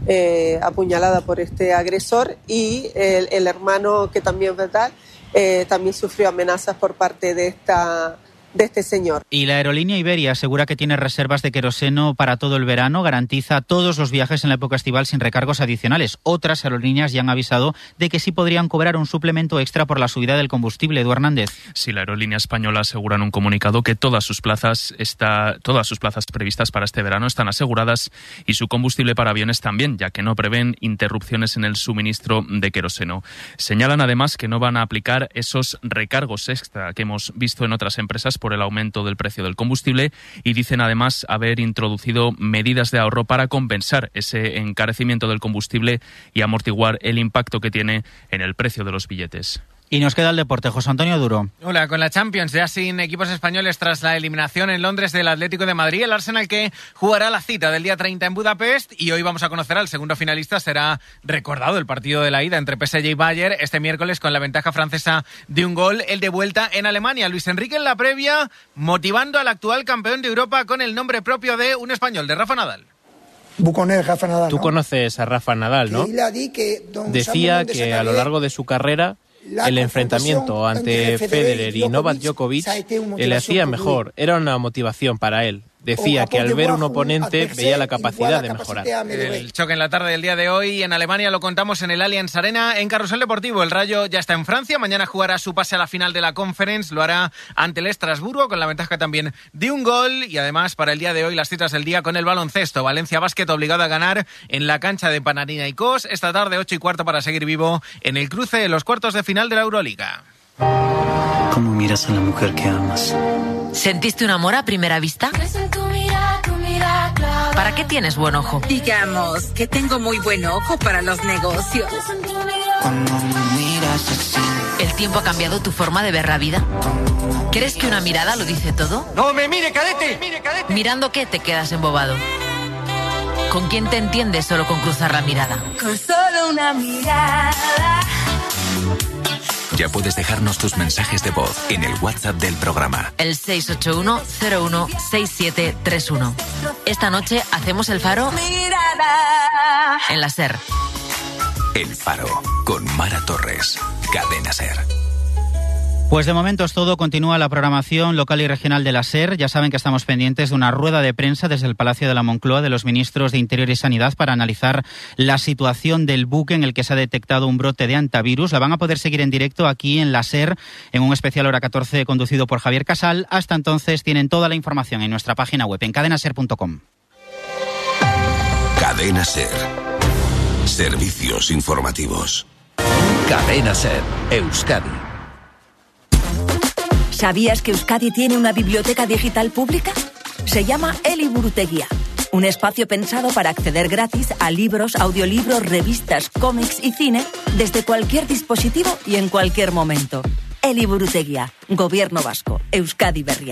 eh, apuñalada por este agresor y el, el hermano, que también es verdad, eh, también sufrió amenazas por parte de esta de este señor. Y la aerolínea Iberia asegura que tiene reservas de queroseno para todo el verano, garantiza todos los viajes en la época estival sin recargos adicionales. Otras aerolíneas ya han avisado de que sí podrían cobrar un suplemento extra por la subida del combustible. Edu Hernández. Sí, la aerolínea española asegura en un comunicado que todas sus plazas está, todas sus plazas previstas para este verano están aseguradas y su combustible para aviones también, ya que no prevén interrupciones en el suministro de queroseno. Señalan además que no van a aplicar esos recargos extra que hemos visto en otras empresas por el aumento del precio del combustible y dicen además haber introducido medidas de ahorro para compensar ese encarecimiento del combustible y amortiguar el impacto que tiene en el precio de los billetes. Y nos queda el deporte. José Antonio Duro. Hola, con la Champions ya sin equipos españoles tras la eliminación en Londres del Atlético de Madrid, el Arsenal que jugará la cita del día treinta en Budapest y hoy vamos a conocer al segundo finalista. Será recordado el partido de la ida entre P S G y Bayern este miércoles con la ventaja francesa de un gol, el de vuelta en Alemania. Luis Enrique en la previa motivando al actual campeón de Europa con el nombre propio de un español, de Rafa Nadal. Buconer, Rafa Nadal, ¿no? Tú conoces a Rafa Nadal, ¿no? Decía que a lo largo de su carrera el enfrentamiento ante Federer y Novak Djokovic le hacía mejor, era una motivación para él. Decía que al ver un oponente veía la capacidad de mejorar. El choque en la tarde del día de hoy en Alemania lo contamos en el Allianz Arena. En Carrusel Deportivo, el Rayo ya está en Francia. Mañana jugará su pase a la final de la Conference. Lo hará ante el Estrasburgo con la ventaja también de un gol. Y además para el día de hoy las citas del día con el baloncesto. Valencia Basket obligado a ganar en la cancha de Panathinaikos. Esta tarde ocho y cuarto para seguir vivo en el cruce de los cuartos de final de la Euroliga. ¿Cómo miras a la mujer que amas? ¿Sentiste un amor a primera vista? ¿Para qué tienes buen ojo? Digamos que tengo muy buen ojo para los negocios. ¿El tiempo ha cambiado tu forma de ver la vida? ¿Crees que una mirada lo dice todo? ¡No me mire, cadete! ¿Mirando qué te quedas embobado? ¿Con quién te entiendes solo con cruzar la mirada? Con solo una mirada. Ya puedes dejarnos tus mensajes de voz en el WhatsApp del programa. El seis ocho uno cero uno seis siete tres uno. Esta noche hacemos el Faro Mirada. en la SER. El Faro, con Mara Torres. Cadena SER. Pues de momento es todo. Continúa la programación local y regional de la SER. Ya saben que estamos pendientes de una rueda de prensa desde el Palacio de la Moncloa de los ministros de Interior y Sanidad para analizar la situación del buque en el que se ha detectado un brote de hantavirus. La van a poder seguir en directo aquí en la SER en un especial hora catorce conducido por Javier Casal. Hasta entonces tienen toda la información en nuestra página web en cadena ser punto com. Cadena SER. Servicios informativos. Cadena SER, Euskadi. ¿Sabías que Euskadi tiene una biblioteca digital pública? Se llama Eliburutegia. Un espacio pensado para acceder gratis a libros, audiolibros, revistas, cómics y cine desde cualquier dispositivo y en cualquier momento. Eliburutegia, Gobierno Vasco, Euskadi Berria.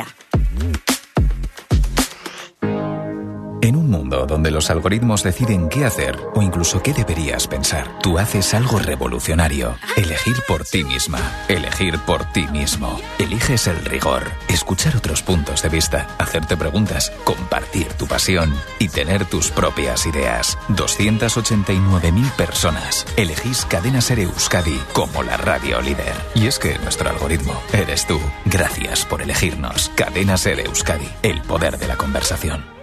En un mundo donde los algoritmos deciden qué hacer o incluso qué deberías pensar, tú haces algo revolucionario. Elegir por ti misma. Elegir por ti mismo. Eliges el rigor. Escuchar otros puntos de vista. Hacerte preguntas. Compartir tu pasión. Y tener tus propias ideas. doscientas ochenta y nueve mil personas. Elegís Cadena Ser Euskadi como la radio líder. Y es que nuestro algoritmo eres tú. Gracias por elegirnos. Cadena Ser Euskadi. El poder de la conversación.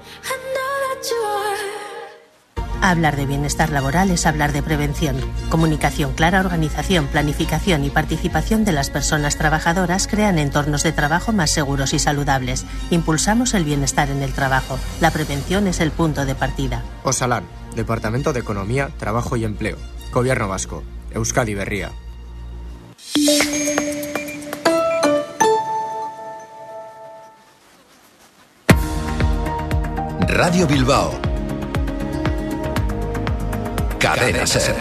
Hablar de bienestar laboral es hablar de prevención. Comunicación clara, organización, planificación y participación de las personas trabajadoras crean entornos de trabajo más seguros y saludables. Impulsamos el bienestar en el trabajo. La prevención es el punto de partida. Osalan, Departamento de Economía, Trabajo y Empleo. Gobierno Vasco. Euskadi Berria. Radio Bilbao. Cadena Ser.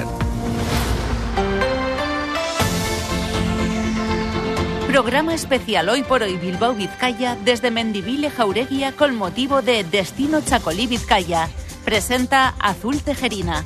Programa especial hoy por hoy Bilbao Vizcaya desde Mendivile Jaureguia con motivo de Destino Chacolí Vizcaya. Presenta Azul Tejerina.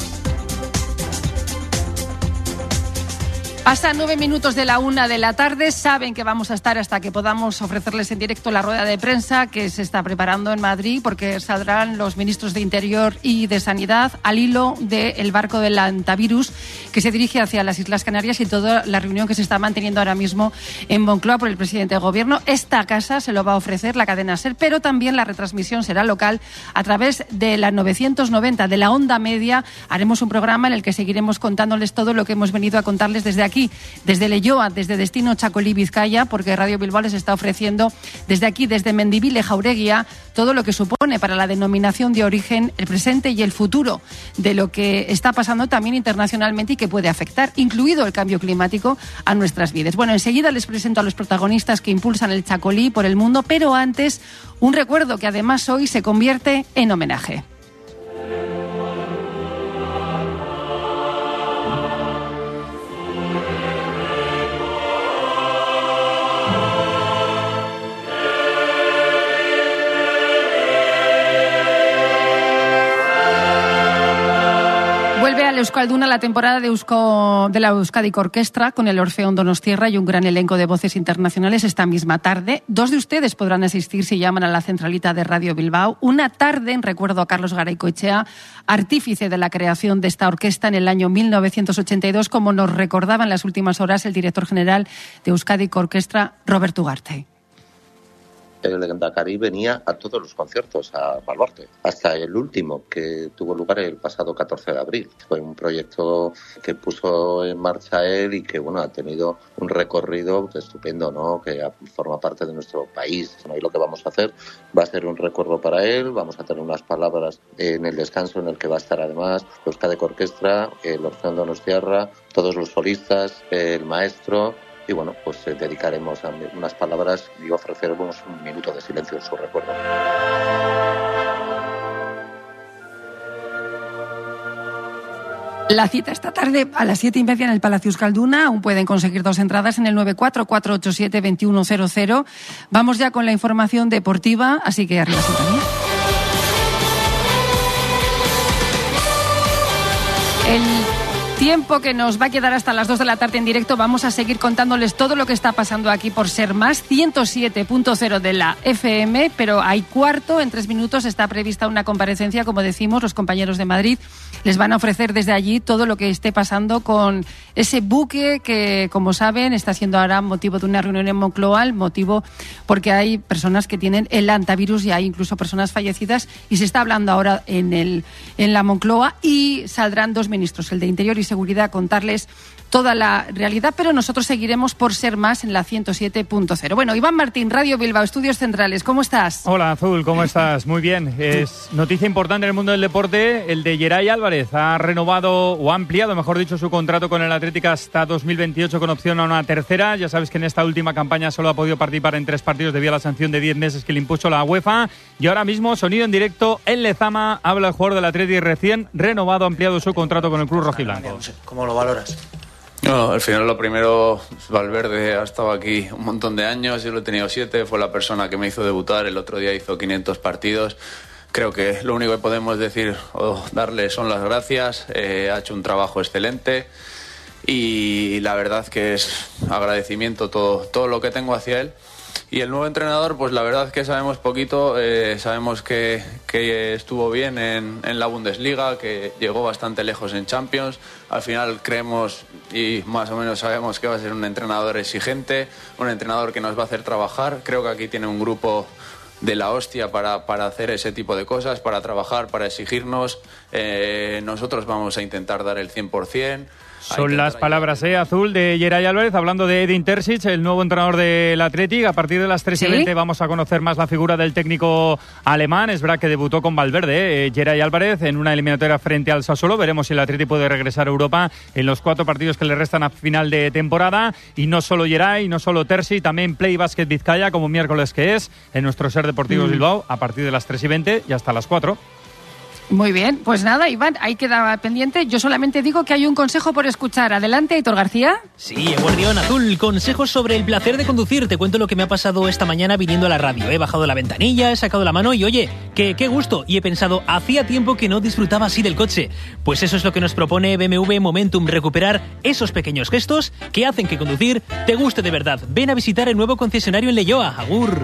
Hasta nueve minutos de la una de la tarde. Saben que vamos a estar hasta que podamos ofrecerles en directo la rueda de prensa que se está preparando en Madrid, porque saldrán los ministros de Interior y de Sanidad al hilo del barco del antivirus que se dirige hacia las Islas Canarias y toda la reunión que se está manteniendo ahora mismo en Moncloa por el presidente de Gobierno. Esta casa se lo va a ofrecer la cadena SER, pero también la retransmisión será local a través de la novecientos noventa de la onda media. Haremos un programa en el que seguiremos contándoles todo lo que hemos venido a contarles desde aquí. Desde Leioa, desde Destino Chacolí Vizcaya, porque Radio Bilbao les está ofreciendo desde aquí, desde Mendivile Jaureguia, todo lo que supone para la denominación de origen, el presente y el futuro de lo que está pasando también internacionalmente y que puede afectar, incluido el cambio climático, a nuestras vidas. Bueno, enseguida les presento a los protagonistas que impulsan el Chacolí por el mundo, pero antes un recuerdo que además hoy se convierte en homenaje. Vuelve al Euskalduna la temporada de, Eusko, de la Euskadi Orquestra con el Orfeón Donostiarra y un gran elenco de voces internacionales esta misma tarde. Dos de ustedes podrán asistir si llaman a la centralita de Radio Bilbao. Una tarde en recuerdo a Carlos Garaycoechea, artífice de la creación de esta orquesta en el año mil novecientos ochenta y dos, como nos recordaba en las últimas horas el director general de Euskadi Orquestra, Robert Ugarte. El Lehendakari venía a todos los conciertos a Baluarte, hasta el último que tuvo lugar el pasado catorce de abril. Fue un proyecto que puso en marcha él y que bueno ha tenido un recorrido estupendo, ¿no? Que forma parte de nuestro país. Y lo que vamos a hacer va a ser un recuerdo para él, vamos a tener unas palabras en el descanso en el que va a estar además Euskadi Orquestra, el Orfeón Donostiarra, todos los solistas, el maestro. Y bueno, pues eh, dedicaremos a unas palabras y ofreceremos un minuto de silencio en su recuerdo. La cita esta tarde a las siete y media en el Palacio Euskalduna. Aún pueden conseguir dos entradas en el nueve cuatro cuatro ocho siete dos uno cero cero. Vamos ya con la información deportiva, así que arriba sintonía. El tiempo que nos va a quedar hasta las dos de la tarde en directo. Vamos a seguir contándoles todo lo que está pasando aquí por Ser Más, ciento siete punto cero de la F M, pero hay cuarto, en tres minutos está prevista una comparecencia, como decimos, los compañeros de Madrid les van a ofrecer desde allí todo lo que esté pasando con ese buque que, como saben, está siendo ahora motivo de una reunión en Moncloa, motivo porque hay personas que tienen el antivirus y hay incluso personas fallecidas, y se está hablando ahora en, el, en la Moncloa, y saldrán dos ministros, el de Interior y seguridad contarles toda la realidad, pero nosotros seguiremos por ser más en la ciento siete punto cero. Bueno, Iván Martín, Radio Bilbao, Estudios Centrales, ¿cómo estás? Hola, Azul, ¿cómo estás? Muy bien. Es noticia importante en el mundo del deporte. El de Geray Álvarez ha renovado o ha ampliado, mejor dicho, su contrato con el Atlético hasta dos mil veintiocho con opción a una tercera. Ya sabes que en esta última campaña solo ha podido participar en tres partidos debido a la sanción de diez meses que le impuso la UEFA. Y ahora mismo, sonido en directo en Lezama, habla el jugador del Atlético recién renovado, ampliado su contrato con el club rojiblanco. ¿Cómo lo valoras? No, al final lo primero, Valverde ha estado aquí un montón de años, yo lo he tenido siete, fue la persona que me hizo debutar, el otro día hizo quinientos partidos. Creo que lo único que podemos decir o darle son las gracias, eh, ha hecho un trabajo excelente y la verdad que es agradecimiento todo, todo lo que tengo hacia él. Y el nuevo entrenador, pues la verdad que sabemos poquito, eh, sabemos que, que estuvo bien en, en la Bundesliga, que llegó bastante lejos en Champions. Al final creemos y más o menos sabemos que va a ser un entrenador exigente, un entrenador que nos va a hacer trabajar. Creo que aquí tiene un grupo de la hostia para, para hacer ese tipo de cosas, para trabajar, para exigirnos. Eh, nosotros vamos a intentar dar el cien por ciento. Son las palabras, ¿eh? Azul, de Geray Álvarez, hablando de Edin Terzic, el nuevo entrenador del Athletic. A partir de las tres y veinte vamos a conocer más la figura del técnico alemán. Es verdad que debutó con Valverde, ¿eh? Geray Álvarez, en una eliminatoria frente al Sassuolo. Veremos si el Athletic puede regresar a Europa en los cuatro partidos que le restan a final de temporada. Y no solo Geray, no solo Terzic, también Play Basket Vizcaya, como miércoles que es, en nuestro Ser Deportivos mm. Bilbao, a partir de las tres y veinte y hasta las cuatro. Muy bien, pues nada, Iván, ahí quedaba pendiente. Yo solamente digo que hay un consejo por escuchar. Adelante, Aitor García. Sí, Guardián Azul, consejos sobre el placer de conducir. Te cuento lo que me ha pasado esta mañana viniendo a la radio. He bajado la ventanilla, he sacado la mano y oye, que qué gusto. Y he pensado, hacía tiempo que no disfrutaba así del coche. Pues eso es lo que nos propone B M W Momentum, recuperar esos pequeños gestos que hacen que conducir te guste de verdad. Ven a visitar el nuevo concesionario en Leioa. Agur.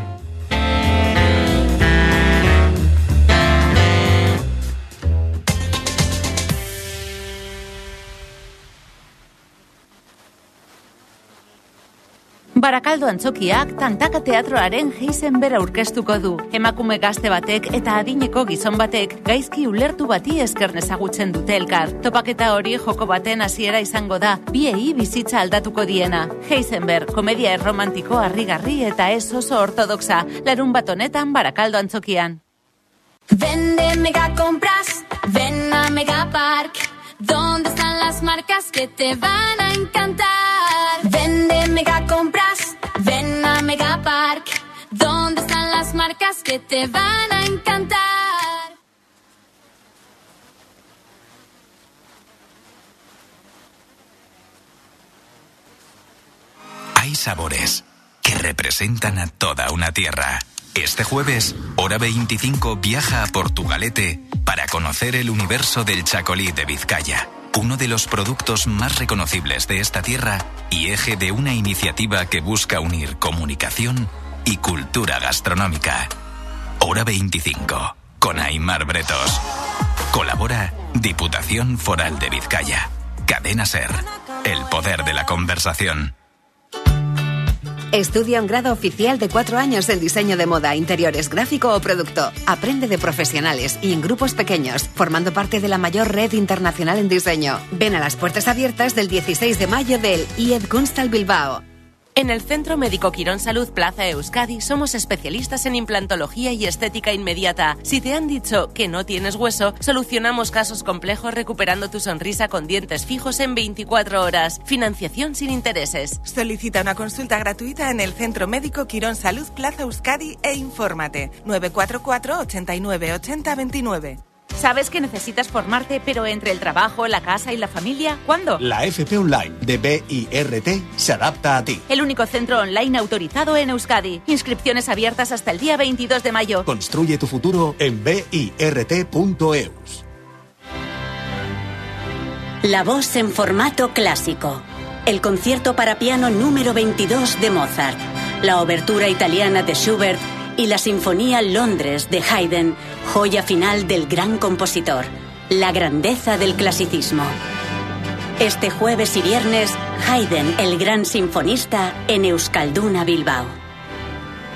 Barakaldo antzokiak Tantaka teatroaren Heisenberg aurkeztuko du. Emakume gazte batek eta adineko gizon batek gaizki ulertu bati esker ezagutzen dute elkar. Topaketa hori joko baten hasiera izango da, biei bizitza aldatuko diena. Heisenberg, komedia erromantiko harrigarri eta ez oso ortodoxa. Larun bat honetan Barakaldo antzokian. Vende Megacompras, ven a Megapark, donde están las marcas que te van a encantar. Vende Megacompras, ven a Megapark, donde están las marcas que te van a encantar. Hay sabores que representan a toda una tierra. Este jueves, Hora veinticinco viaja a Portugalete para conocer el universo del chacolí de Vizcaya, uno de los productos más reconocibles de esta tierra y eje de una iniciativa que busca unir comunicación y cultura gastronómica. Hora veinticinco, con Aimar Bretos. Colabora Diputación Foral de Vizcaya. Cadena Ser, el poder de la conversación. Estudia un grado oficial de cuatro años en diseño de moda, interiores, gráfico o producto. Aprende de profesionales y en grupos pequeños, formando parte de la mayor red internacional en diseño. Ven a las puertas abiertas del dieciséis de mayo del I E D Kunsthal Bilbao. En el Centro Médico Quirón Salud Plaza Euskadi somos especialistas en implantología y estética inmediata. Si te han dicho que no tienes hueso, solucionamos casos complejos recuperando tu sonrisa con dientes fijos en veinticuatro horas. Financiación sin intereses. Solicita una consulta gratuita en el Centro Médico Quirón Salud Plaza Euskadi e infórmate. nueve cuatro cuatro, ochenta y nueve, ochenta, veintinueve. ¿Sabes que necesitas formarte, pero entre el trabajo, la casa y la familia? ¿Cuándo? La F P Online de B I R T se adapta a ti. El único centro online autorizado en Euskadi. Inscripciones abiertas hasta el día veintidós de mayo. Construye tu futuro en b i r t punto e u s. La voz en formato clásico. El concierto para piano número veintidós de Mozart. La obertura italiana de Schubert y la Sinfonía Londres de Haydn, joya final del gran compositor, la grandeza del clasicismo. Este jueves y viernes, Haydn, el gran sinfonista, en Euskalduna Bilbao.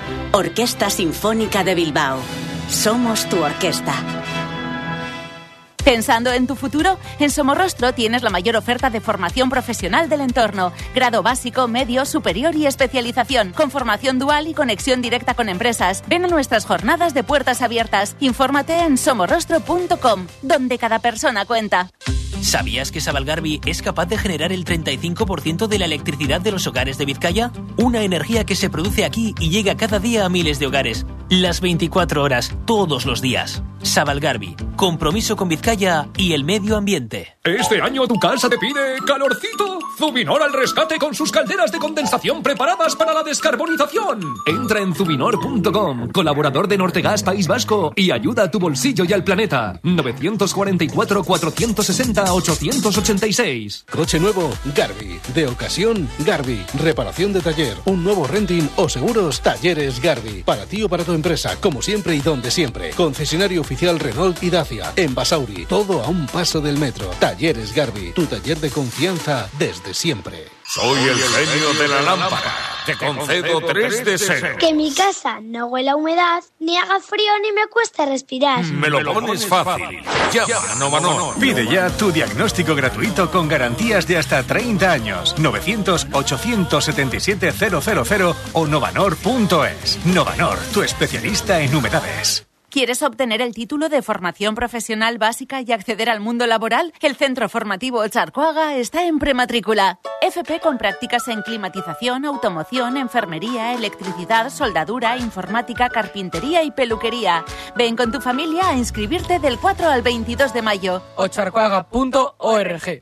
Orquesta Sinfónica de Bilbao. Somos tu orquesta. ¿Pensando en tu futuro? En Somorrostro tienes la mayor oferta de formación profesional del entorno. Grado básico, medio, superior y especialización. Con formación dual y conexión directa con empresas. Ven a nuestras jornadas de puertas abiertas. Infórmate en somorrostro punto com, donde cada persona cuenta. ¿Sabías que Sabalgarbi es capaz de generar el treinta y cinco por ciento de la electricidad de los hogares de Vizcaya? Una energía que se produce aquí y llega cada día a miles de hogares. Las veinticuatro horas, todos los días. Sabalgarbi, compromiso con Vizcaya y el medio ambiente. ¿Este año tu casa te pide calorcito? Zubinor al rescate con sus calderas de condensación preparadas para la descarbonización. Entra en zubinor punto com, colaborador de Nortegas País Vasco, y ayuda a tu bolsillo y al planeta. novecientos cuarenta y cuatro, cuatrocientos sesenta, ochocientos ochenta y seis. Coche nuevo, Garbi. De ocasión, Garbi. Reparación de taller, un nuevo renting o seguros, Talleres Garbi. Para ti o para tu empresa, como siempre y donde siempre. Concesionario oficial Renault y Dacia. En Basauri, todo a un paso del metro. Talleres Garbi, tu taller de confianza desde siempre. Soy el genio de la lámpara. Te concedo tres deseos. Que mi casa no huela a humedad, ni haga frío, ni me cueste respirar. Me lo pones fácil. Llama a Novanor. Pide ya tu diagnóstico gratuito con garantías de hasta treinta años. novecientos, ochocientos setenta y siete, cero cero cero o novanor punto es. Novanor, tu especialista en humedades. ¿Quieres obtener el título de formación profesional básica y acceder al mundo laboral? El Centro Formativo Ocharcoaga está en prematrícula. F P con prácticas en climatización, automoción, enfermería, electricidad, soldadura, informática, carpintería y peluquería. Ven con tu familia a inscribirte del cuatro al veintidós de mayo. ocharcoaga punto org.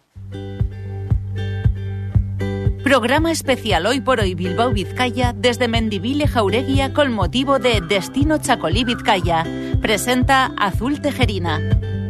Programa especial Hoy por Hoy Bilbao Vizcaya desde Mendivile Jaureguía con motivo de Destino Chacolí Vizcaya. Presenta Azul Tejerina.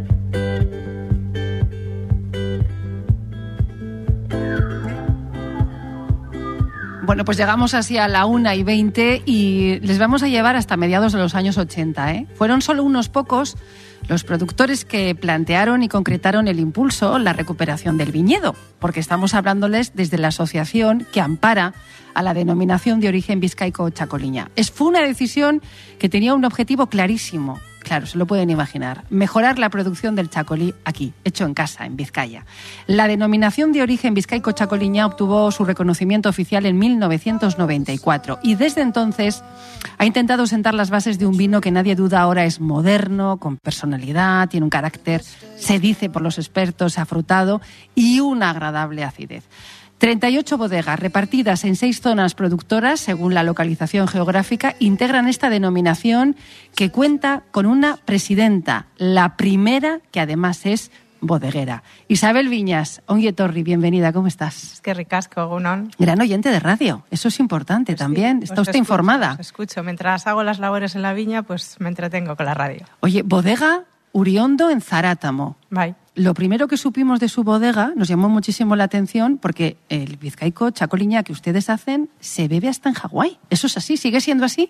Bueno, pues llegamos así a la una y veinte y les vamos a llevar hasta mediados de los años ochenta, ¿eh? Fueron solo unos pocos los productores que plantearon y concretaron el impulso, la recuperación del viñedo, porque estamos hablándoles desde la asociación que ampara a la denominación de origen vizcaico-chacoliña. Es, fue una decisión que tenía un objetivo clarísimo. Claro, se lo pueden imaginar. Mejorar la producción del chacolí aquí, hecho en casa, en Vizcaya. La denominación de origen vizcaico-chacoliña obtuvo su reconocimiento oficial en mil novecientos noventa y cuatro y desde entonces ha intentado sentar las bases de un vino que nadie duda ahora es moderno, con personalidad, tiene un carácter, se dice por los expertos, afrutado y una agradable acidez. treinta y ocho bodegas repartidas en seis zonas productoras, según la localización geográfica, integran esta denominación que cuenta con una presidenta, la primera que además es bodeguera. Isabel Viñas, ongi etorri, bienvenida, ¿cómo estás? Es que ricasco, Gunón. Gran oyente de radio, eso es importante pues también, sí, está usted escucho, informada. Os escucho, mientras hago las labores en la viña, pues me entretengo con la radio. Oye, bodega Uriondo en Zarátamo. Bye. Lo primero que supimos de su bodega nos llamó muchísimo la atención porque el vizcaico chacoliña que ustedes hacen se bebe hasta en Hawái. ¿Eso es así? ¿Sigue siendo así?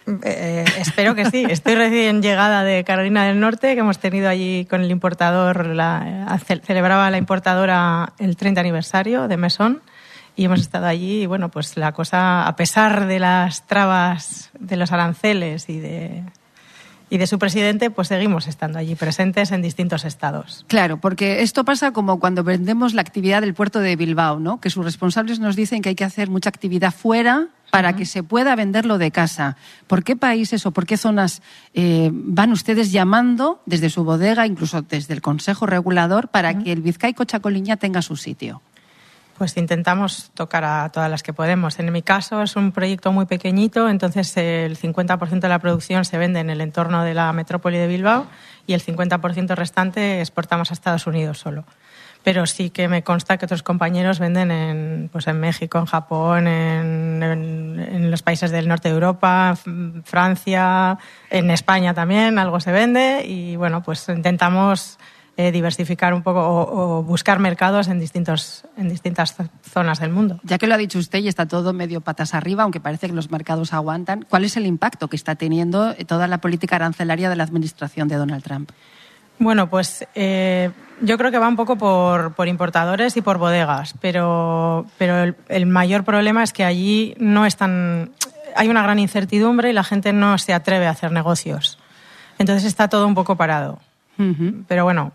Eh, espero que sí. Estoy recién llegada de Carolina del Norte, que hemos tenido allí con el importador, la, celebraba la importadora el treinta aniversario de Mesón y hemos estado allí y bueno, pues la cosa, a pesar de las trabas de los aranceles y de... Y de su presidente, pues seguimos estando allí presentes en distintos estados. Claro, porque esto pasa como cuando vendemos la actividad del puerto de Bilbao, ¿no? Que sus responsables nos dicen que hay que hacer mucha actividad fuera para uh-huh. que se pueda venderlo de casa. ¿Por qué países o por qué zonas eh, van ustedes llamando desde su bodega, incluso desde el Consejo Regulador, para uh-huh. que el vizcaico chacoliña tenga su sitio? Pues intentamos tocar a todas las que podemos. En mi caso es un proyecto muy pequeñito, entonces el cincuenta por ciento de la producción se vende en el entorno de la metrópoli de Bilbao y el cincuenta por ciento restante exportamos a Estados Unidos solo. Pero sí que me consta que otros compañeros venden en, pues en México, en Japón, en, en, en los países del norte de Europa, en Francia, en España también algo se vende y bueno, pues intentamos... Eh, diversificar un poco o, o buscar mercados en distintos en distintas zonas del mundo. Ya que lo ha dicho usted y está todo medio patas arriba, aunque parece que los mercados aguantan, ¿cuál es el impacto que está teniendo toda la política arancelaria de la administración de Donald Trump? Bueno, pues eh, yo creo que va un poco por, por importadores y por bodegas, pero, pero el, el mayor problema es que allí no están, hay una gran incertidumbre y la gente no se atreve a hacer negocios. Entonces está todo un poco parado. Uh-huh. Pero bueno,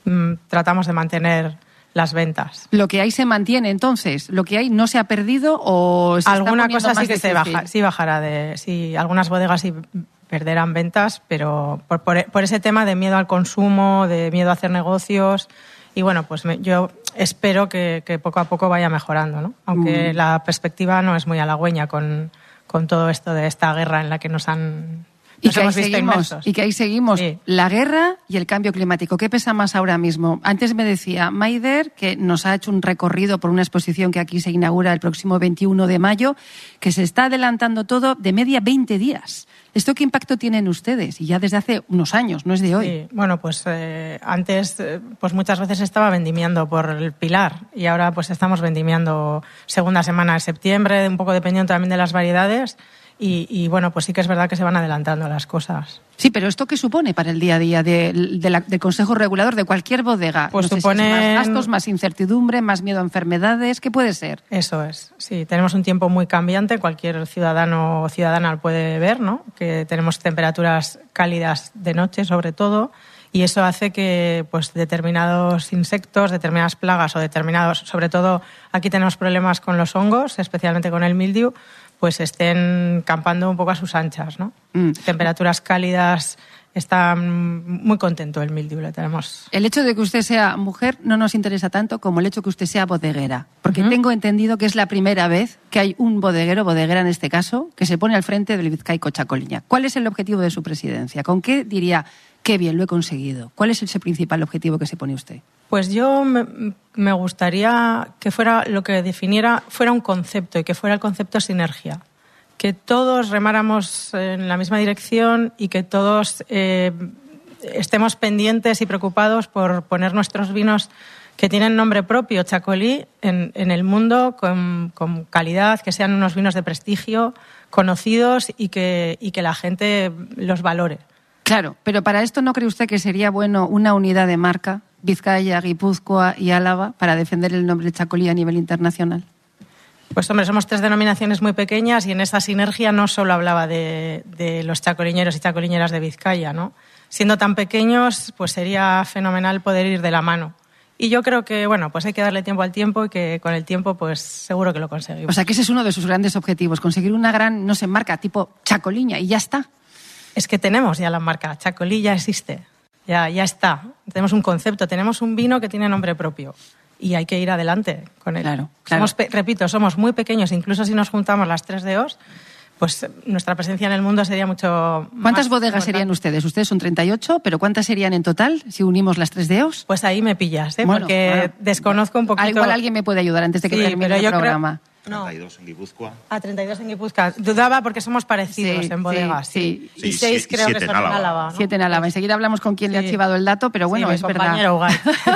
mmm, tratamos de mantener las ventas. Lo que hay se mantiene, entonces. Lo que hay no se ha perdido o se alguna está cosa más sí que difícil. se baja, sí bajará de, sí, algunas bodegas sí perderán ventas, pero por, por, por ese tema de miedo al consumo, de miedo a hacer negocios, y bueno, pues me, yo espero que, que poco a poco vaya mejorando, ¿no? Aunque mm. la perspectiva no es muy halagüeña con, con todo esto de esta guerra en la que nos han Y que, hemos visto seguimos, y que ahí seguimos, sí. La guerra y el cambio climático. ¿Qué pesa más ahora mismo? Antes me decía Maider, que nos ha hecho un recorrido por una exposición que aquí se inaugura el próximo veintiuno de mayo, que se está adelantando todo de media veinte días. ¿Esto qué impacto tienen ustedes? Y ya desde hace unos años, no es de hoy. Sí, bueno, pues eh, antes pues muchas veces estaba vendimiando por el Pilar y ahora pues estamos vendimiando segunda semana de septiembre, un poco dependiendo también de las variedades. Y, y bueno, pues sí que es verdad que se van adelantando las cosas. Sí, pero ¿esto qué supone para el día a día de, de la, del Consejo Regulador de cualquier bodega? Pues no supone sé si es más gastos, más incertidumbre, más miedo a enfermedades. ¿Qué puede ser? Eso es. Sí, tenemos un tiempo muy cambiante. Cualquier ciudadano o ciudadana lo puede ver, ¿no? Que tenemos temperaturas cálidas de noche, sobre todo. Y eso hace que pues determinados insectos, determinadas plagas o determinados, sobre todo aquí tenemos problemas con los hongos, especialmente con el mildiu, pues estén campando un poco a sus anchas, ¿no? Mm. Temperaturas cálidas, está muy contento el mildiu, le tenemos. El hecho de que usted sea mujer no nos interesa tanto como el hecho de que usted sea bodeguera, porque uh-huh. tengo entendido que es la primera vez que hay un bodeguero, bodeguera en este caso, que se pone al frente del Bizkaico Txakoliña. ¿Cuál es el objetivo de su presidencia? ¿Con qué diría, qué bien, lo he conseguido? ¿Cuál es ese principal objetivo que se pone usted? Pues yo me, me gustaría que fuera lo que definiera, fuera un concepto y que fuera el concepto sinergia. Que todos remáramos en la misma dirección y que todos eh, estemos pendientes y preocupados por poner nuestros vinos que tienen nombre propio, Txakoli, en, en el mundo con, con calidad, que sean unos vinos de prestigio, conocidos y que, y que la gente los valore. Claro, pero para esto ¿no cree usted que sería bueno una unidad de marca, Vizcaya, Guipúzcoa y Álava, para defender el nombre de Txakoli a nivel internacional? Pues hombre, somos tres denominaciones muy pequeñas y en esa sinergia no solo hablaba de, de los txakoliñeros y txakoliñeras de Vizcaya, ¿no? Siendo tan pequeños, pues sería fenomenal poder ir de la mano. Y yo creo que, bueno, pues hay que darle tiempo al tiempo y que con el tiempo, pues seguro que lo conseguimos. O sea, que ese es uno de sus grandes objetivos, conseguir una gran, no sé, marca tipo Txakoliña y ya está. Es que tenemos ya la marca, Txakoli ya existe, ya, ya está. Tenemos un concepto, tenemos un vino que tiene nombre propio. Y hay que ir adelante con él. Claro, claro. Somos, repito, somos muy pequeños, incluso si nos juntamos las tres D Os, pues nuestra presencia en el mundo sería mucho más... ¿Cuántas bodegas serían ustedes? Ustedes son treinta y ocho, pero ¿cuántas serían en total si unimos las tres D Os? Pues ahí me pillas, ¿eh? Bueno, porque bueno, desconozco un poquito... Igual alguien me puede ayudar antes de que sí, termine el programa. Creo... No. treinta y dos en Guipúzcoa. Ah, treinta y dos en Guipúzcoa. Dudaba porque somos parecidos sí, en bodegas. Sí, sí. Y seis creo que son en Álava. Álava, ¿no? Siete en Álava. Enseguida hablamos con quien sí. le ha chivado el dato, pero bueno, sí, es mi verdad. Ugal.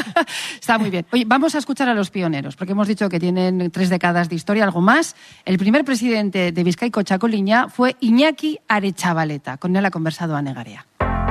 Está muy bien. Oye, vamos a escuchar a los pioneros, porque hemos dicho que tienen tres décadas de historia, algo más. El primer presidente de Bizkaico Txakoliña fue Iñaki Aretxabaleta. Con él ha conversado Ane Garea.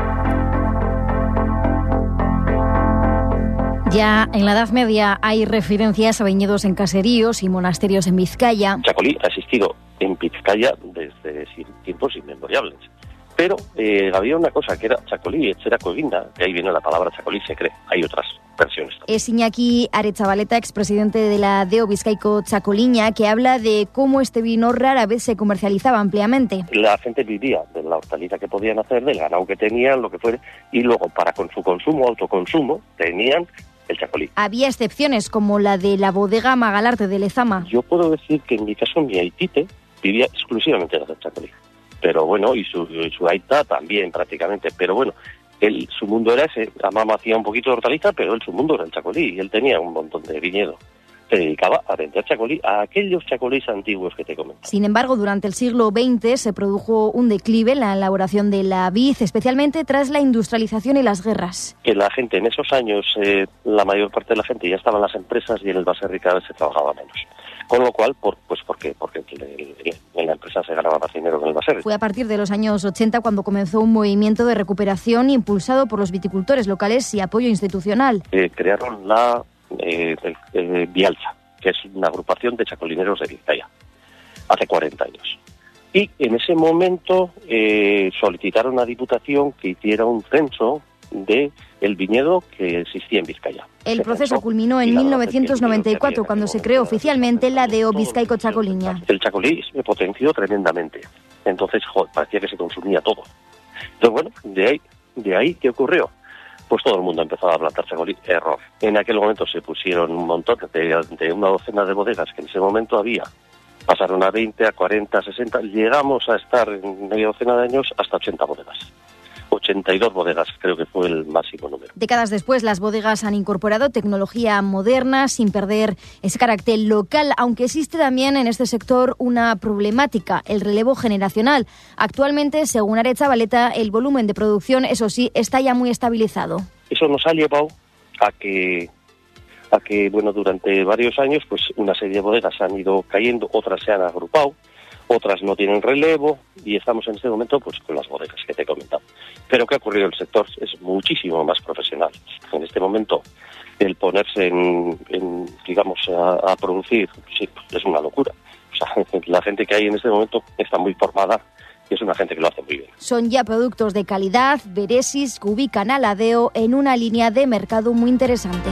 Ya en la Edad Media hay referencias a viñedos en caseríos y monasterios en Vizcaya. Txakoli ha existido en Vizcaya desde tiempos inmemoriales. Pero eh, había una cosa que era Txakoli, etxera coginda, que ahí viene la palabra Txakoli, se cree. Hay otras versiones. Es Iñaki Aretxabaleta, expresidente de la D E O Bizkaico Txakoliña, que habla de cómo este vino rara vez se comercializaba ampliamente. La gente vivía de la hortaliza que podían hacer, del ganado que tenían, lo que fuera, y luego para con su consumo, autoconsumo, tenían el Txakoli. Había excepciones, como la de la bodega Magalarte de Lezama. Yo puedo decir que en mi caso mi aitite vivía exclusivamente de hacer Txakoli. Pero bueno, y su, y su aita también prácticamente. Pero bueno, él, su mundo era ese. La mamá hacía un poquito de hortaliza, pero él, su mundo era el Txakoli. Y él tenía un montón de viñedo. Se dedicaba a vender Txakoli a aquellos Txakolis antiguos que te comento. Sin embargo, durante el siglo veinte se produjo un declive en la elaboración de la vid, especialmente tras la industrialización y las guerras. Que la gente en esos años, eh, la mayor parte de la gente ya estaba en las empresas y en el baserri cada vez se trabajaba menos. Con lo cual, por, pues ¿por qué? Porque en la empresa se ganaba más dinero que en el baserri. Fue a partir de los años ochenta cuando comenzó un movimiento de recuperación impulsado por los viticultores locales y apoyo institucional. Eh, crearon la eh, el, el Vialza, que es una agrupación de txakolineros de Vizcaya, hace cuarenta años. Y en ese momento eh, solicitaron a Diputación que hiciera un censo de el viñedo que existía en Vizcaya. El proceso culminó en mil novecientos noventa y cuatro, cuando se creó oficialmente la D E O Bizkaiko Txakolinha. El chacolí se potenció tremendamente. Entonces, joder, parecía que se consumía todo. Entonces, bueno, de ahí, de ahí, ¿qué ocurrió? Pues todo el mundo empezó a plantar chacolí. Error. En aquel momento se pusieron un montón, de, de una docena de bodegas que en ese momento había. Pasaron a veinte, a cuarenta, a sesenta. Llegamos a estar en media docena de años hasta ochenta bodegas. ochenta y dos bodegas, creo que fue el máximo número. Décadas después, las bodegas han incorporado tecnología moderna sin perder ese carácter local, aunque existe también en este sector una problemática, el relevo generacional. Actualmente, según Aretxabaleta, el volumen de producción, eso sí, está ya muy estabilizado. Eso nos ha llevado a que, a que bueno, durante varios años, pues una serie de bodegas han ido cayendo, otras se han agrupado, otras no tienen relevo y estamos en este momento pues con las bodegas que te he comentado. Pero ¿qué ha ocurrido? El sector es muchísimo más profesional. En este momento el ponerse en, en digamos, a, a producir, sí, es una locura. O sea, la gente que hay en este momento está muy formada y es una gente que lo hace muy bien. Son ya productos de calidad, beresis, que ubican a la D E O en una línea de mercado muy interesante.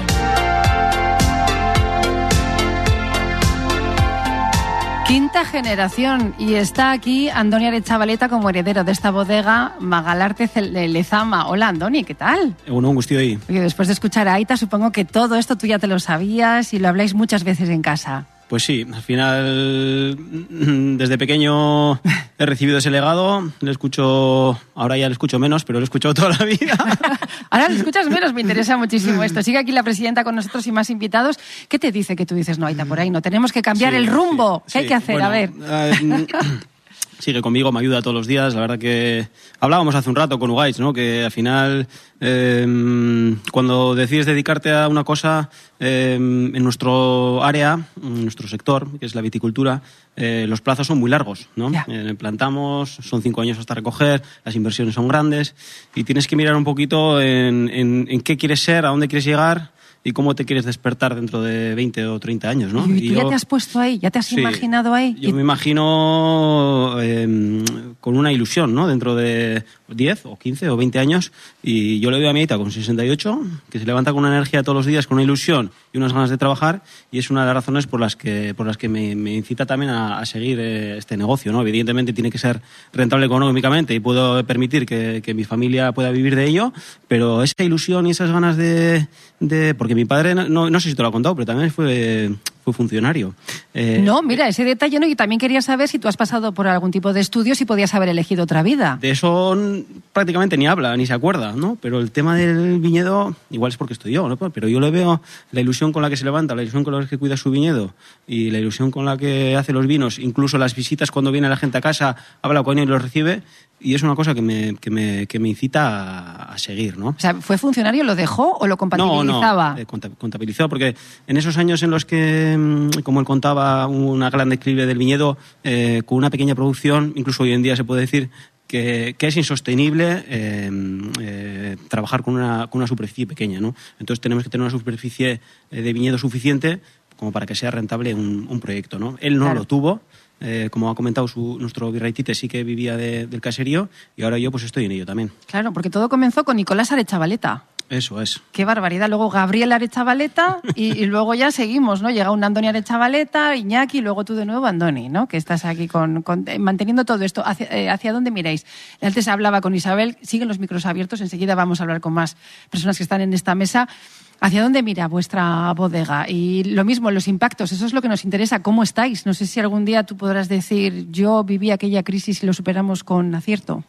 Quinta generación, y está aquí Andoni Aretxabaleta como heredero de esta bodega, Magalarte Lezama. Hola, Andoni, ¿qué tal? Bueno, un gusto ahí. Oye, después de escuchar a Aita, supongo que todo esto tú ya te lo sabías y lo habláis muchas veces en casa. Pues sí, al final, desde pequeño he recibido ese legado, le escucho, ahora ya le escucho menos, pero lo he escuchado toda la vida. Ahora le escuchas menos, me interesa muchísimo esto. Sigue aquí la presidenta con nosotros y más invitados. ¿Qué te dice que tú dices, no, Aita, por ahí no, tenemos que cambiar sí, el rumbo? Sí, ¿Qué hay sí. que hacer? Bueno, a ver. Uh, sigue conmigo, me ayuda todos los días. La verdad que hablábamos hace un rato con Ugaich, ¿no? Que al final, eh, cuando decides dedicarte a una cosa, eh, en nuestro área, en nuestro sector, que es la viticultura, eh, los plazos son muy largos, ¿no? Eh, plantamos, son cinco años hasta recoger, las inversiones son grandes y tienes que mirar un poquito en, en, en qué quieres ser, a dónde quieres llegar y cómo te quieres despertar dentro de veinte o treinta años, ¿no? ¿Y tú y yo, ya te has puesto ahí? ¿Ya te has sí, imaginado ahí? Yo me imagino eh, con una ilusión, ¿no? Dentro de diez o quince o veinte años, y yo le veo a mi Aita con sesenta y ocho, que se levanta con una energía todos los días, con una ilusión y unas ganas de trabajar, y es una de las razones por las que, por las que me, me incita también a, a seguir eh, este negocio, ¿no? Evidentemente tiene que ser rentable económicamente y puedo permitir que, que mi familia pueda vivir de ello, pero esa ilusión y esas ganas de... de porque mi padre, no, no sé si te lo ha contado, pero también fue, fue funcionario. Eh, no, mira, ese detalle, ¿no? Y también quería saber si tú has pasado por algún tipo de estudios y podías haber elegido otra vida. De eso prácticamente ni habla, ni se acuerda, ¿no? Pero el tema del viñedo, igual es porque estoy yo, ¿no? Pero yo le veo la ilusión con la que se levanta, la ilusión con la que cuida su viñedo y la ilusión con la que hace los vinos, incluso las visitas cuando viene la gente a casa, habla con él y los recibe, y es una cosa que me, que me, que me incita a, a seguir, ¿no? O sea, ¿fue funcionario, lo dejó o lo compatibilizaba? No, no, eh, contabilizado, porque en esos años en los que, como él contaba, una gran declive del viñedo, eh, con una pequeña producción, incluso hoy en día se puede decir que, que es insostenible eh, eh, trabajar con una, con una superficie pequeña, ¿no? Entonces tenemos que tener una superficie de viñedo suficiente como para que sea rentable un, un proyecto, ¿no? Él no claro. lo tuvo. Eh, como ha comentado su, nuestro virreitite, sí que vivía de, del caserío, y ahora yo pues estoy en ello también. Claro, porque todo comenzó con Nicolás Aretxabaleta. Eso es. Qué barbaridad. Luego Gabriel Aretxabaleta y, y luego ya seguimos, ¿no? Llega un Andoni Aretxabaleta, Iñaki, y luego tú de nuevo, Andoni, ¿no? Que estás aquí con, con, manteniendo todo esto. ¿Hacia, eh, ¿Hacia dónde miráis? Antes hablaba con Isabel, siguen los micros abiertos, enseguida vamos a hablar con más personas que están en esta mesa. ¿Hacia dónde mira vuestra bodega? Y lo mismo, los impactos, eso es lo que nos interesa. ¿Cómo estáis? No sé si algún día tú podrás decir, yo viví aquella crisis y lo superamos con acierto.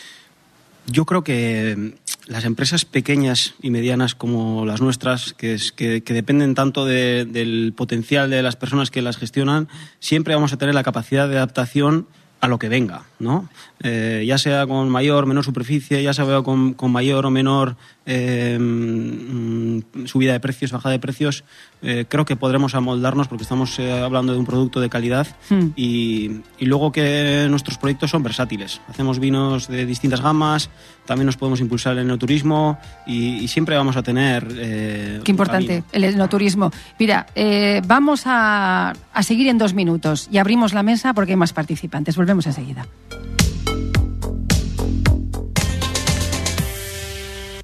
Yo creo que las empresas pequeñas y medianas como las nuestras, que, es, que, que dependen tanto de, del potencial de las personas que las gestionan, siempre vamos a tener la capacidad de adaptación a lo que venga, ¿no? Eh, ya sea con mayor o menor superficie, ya sea con, con mayor o menor eh, subida de precios, bajada de precios, eh, creo que podremos amoldarnos porque estamos eh, hablando de un producto de calidad mm. y, y luego que nuestros proyectos son versátiles. Hacemos vinos de distintas gamas, también nos podemos impulsar el enoturismo y, y siempre vamos a tener... Eh, Qué importante, el enoturismo. Mira, eh, vamos a, a seguir en dos minutos y abrimos la mesa porque hay más participantes. Volvemos enseguida.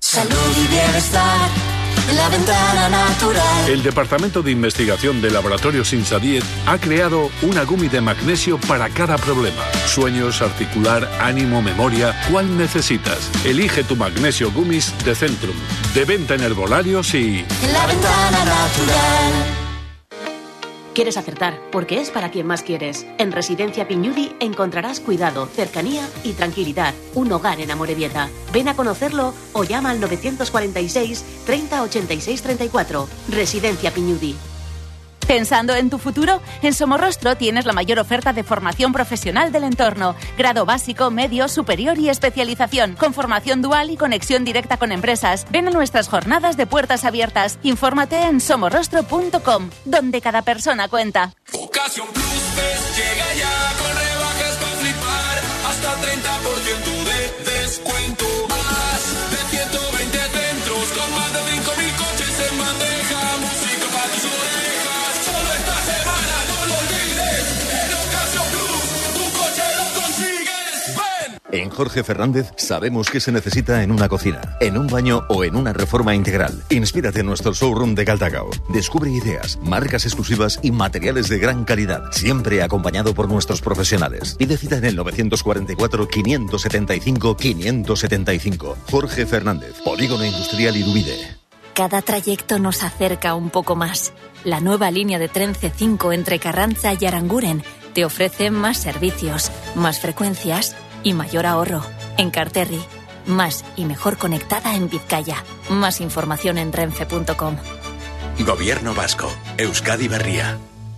Salud y bienestar en la ventana natural. El Departamento de Investigación de Laboratorios Insadiet ha creado una gummy de magnesio para cada problema. Sueños, articular, ánimo, memoria. ¿Cuál necesitas? Elige tu magnesio gummies de Centrum. De venta en herbolarios y... En la ventana natural. Quieres acertar, porque es para quien más quieres. En Residencia Piñudi encontrarás cuidado, cercanía y tranquilidad. Un hogar en Amorebieta. Ven a conocerlo o llama al novecientos cuarenta y seis, treinta, ochenta y seis, treinta y cuatro. Residencia Piñudi. ¿Pensando en tu futuro? En Somorrostro tienes la mayor oferta de formación profesional del entorno. Grado básico, medio, superior y especialización. Con formación dual y conexión directa con empresas. Ven a nuestras jornadas de puertas abiertas. Infórmate en somorrostro punto com, donde cada persona cuenta. Ocasión Plus Fest llega ya con rebajas para flipar. Hasta treinta por ciento de descuento. Más de ciento veinte centros con más de cinco mil coches en bandeja. Música para tus orejas. Solo esta semana, no lo olvides. En Ocasión Plus, tu coche lo consigues. ¡Ven! En Jorge Fernández sabemos qué se necesita en una cocina, en un baño o en una reforma integral. Inspírate en nuestro showroom de Galdacao. Descubre ideas, marcas exclusivas y materiales de gran calidad, siempre acompañado por nuestros profesionales. Pide cita en el novecientos cuarenta y cuatro, quinientos setenta y cinco, quinientos setenta y cinco. Jorge Fernández, Polígono Industrial Irubide. Cada trayecto nos acerca un poco más. La nueva línea de tren ce cinco entre Carranza y Aranguren te ofrece más servicios, más frecuencias y mayor ahorro. En Carterri, más y mejor conectada en Vizcaya. Más información en renfe punto com. Gobierno Vasco, Euskadi Berria.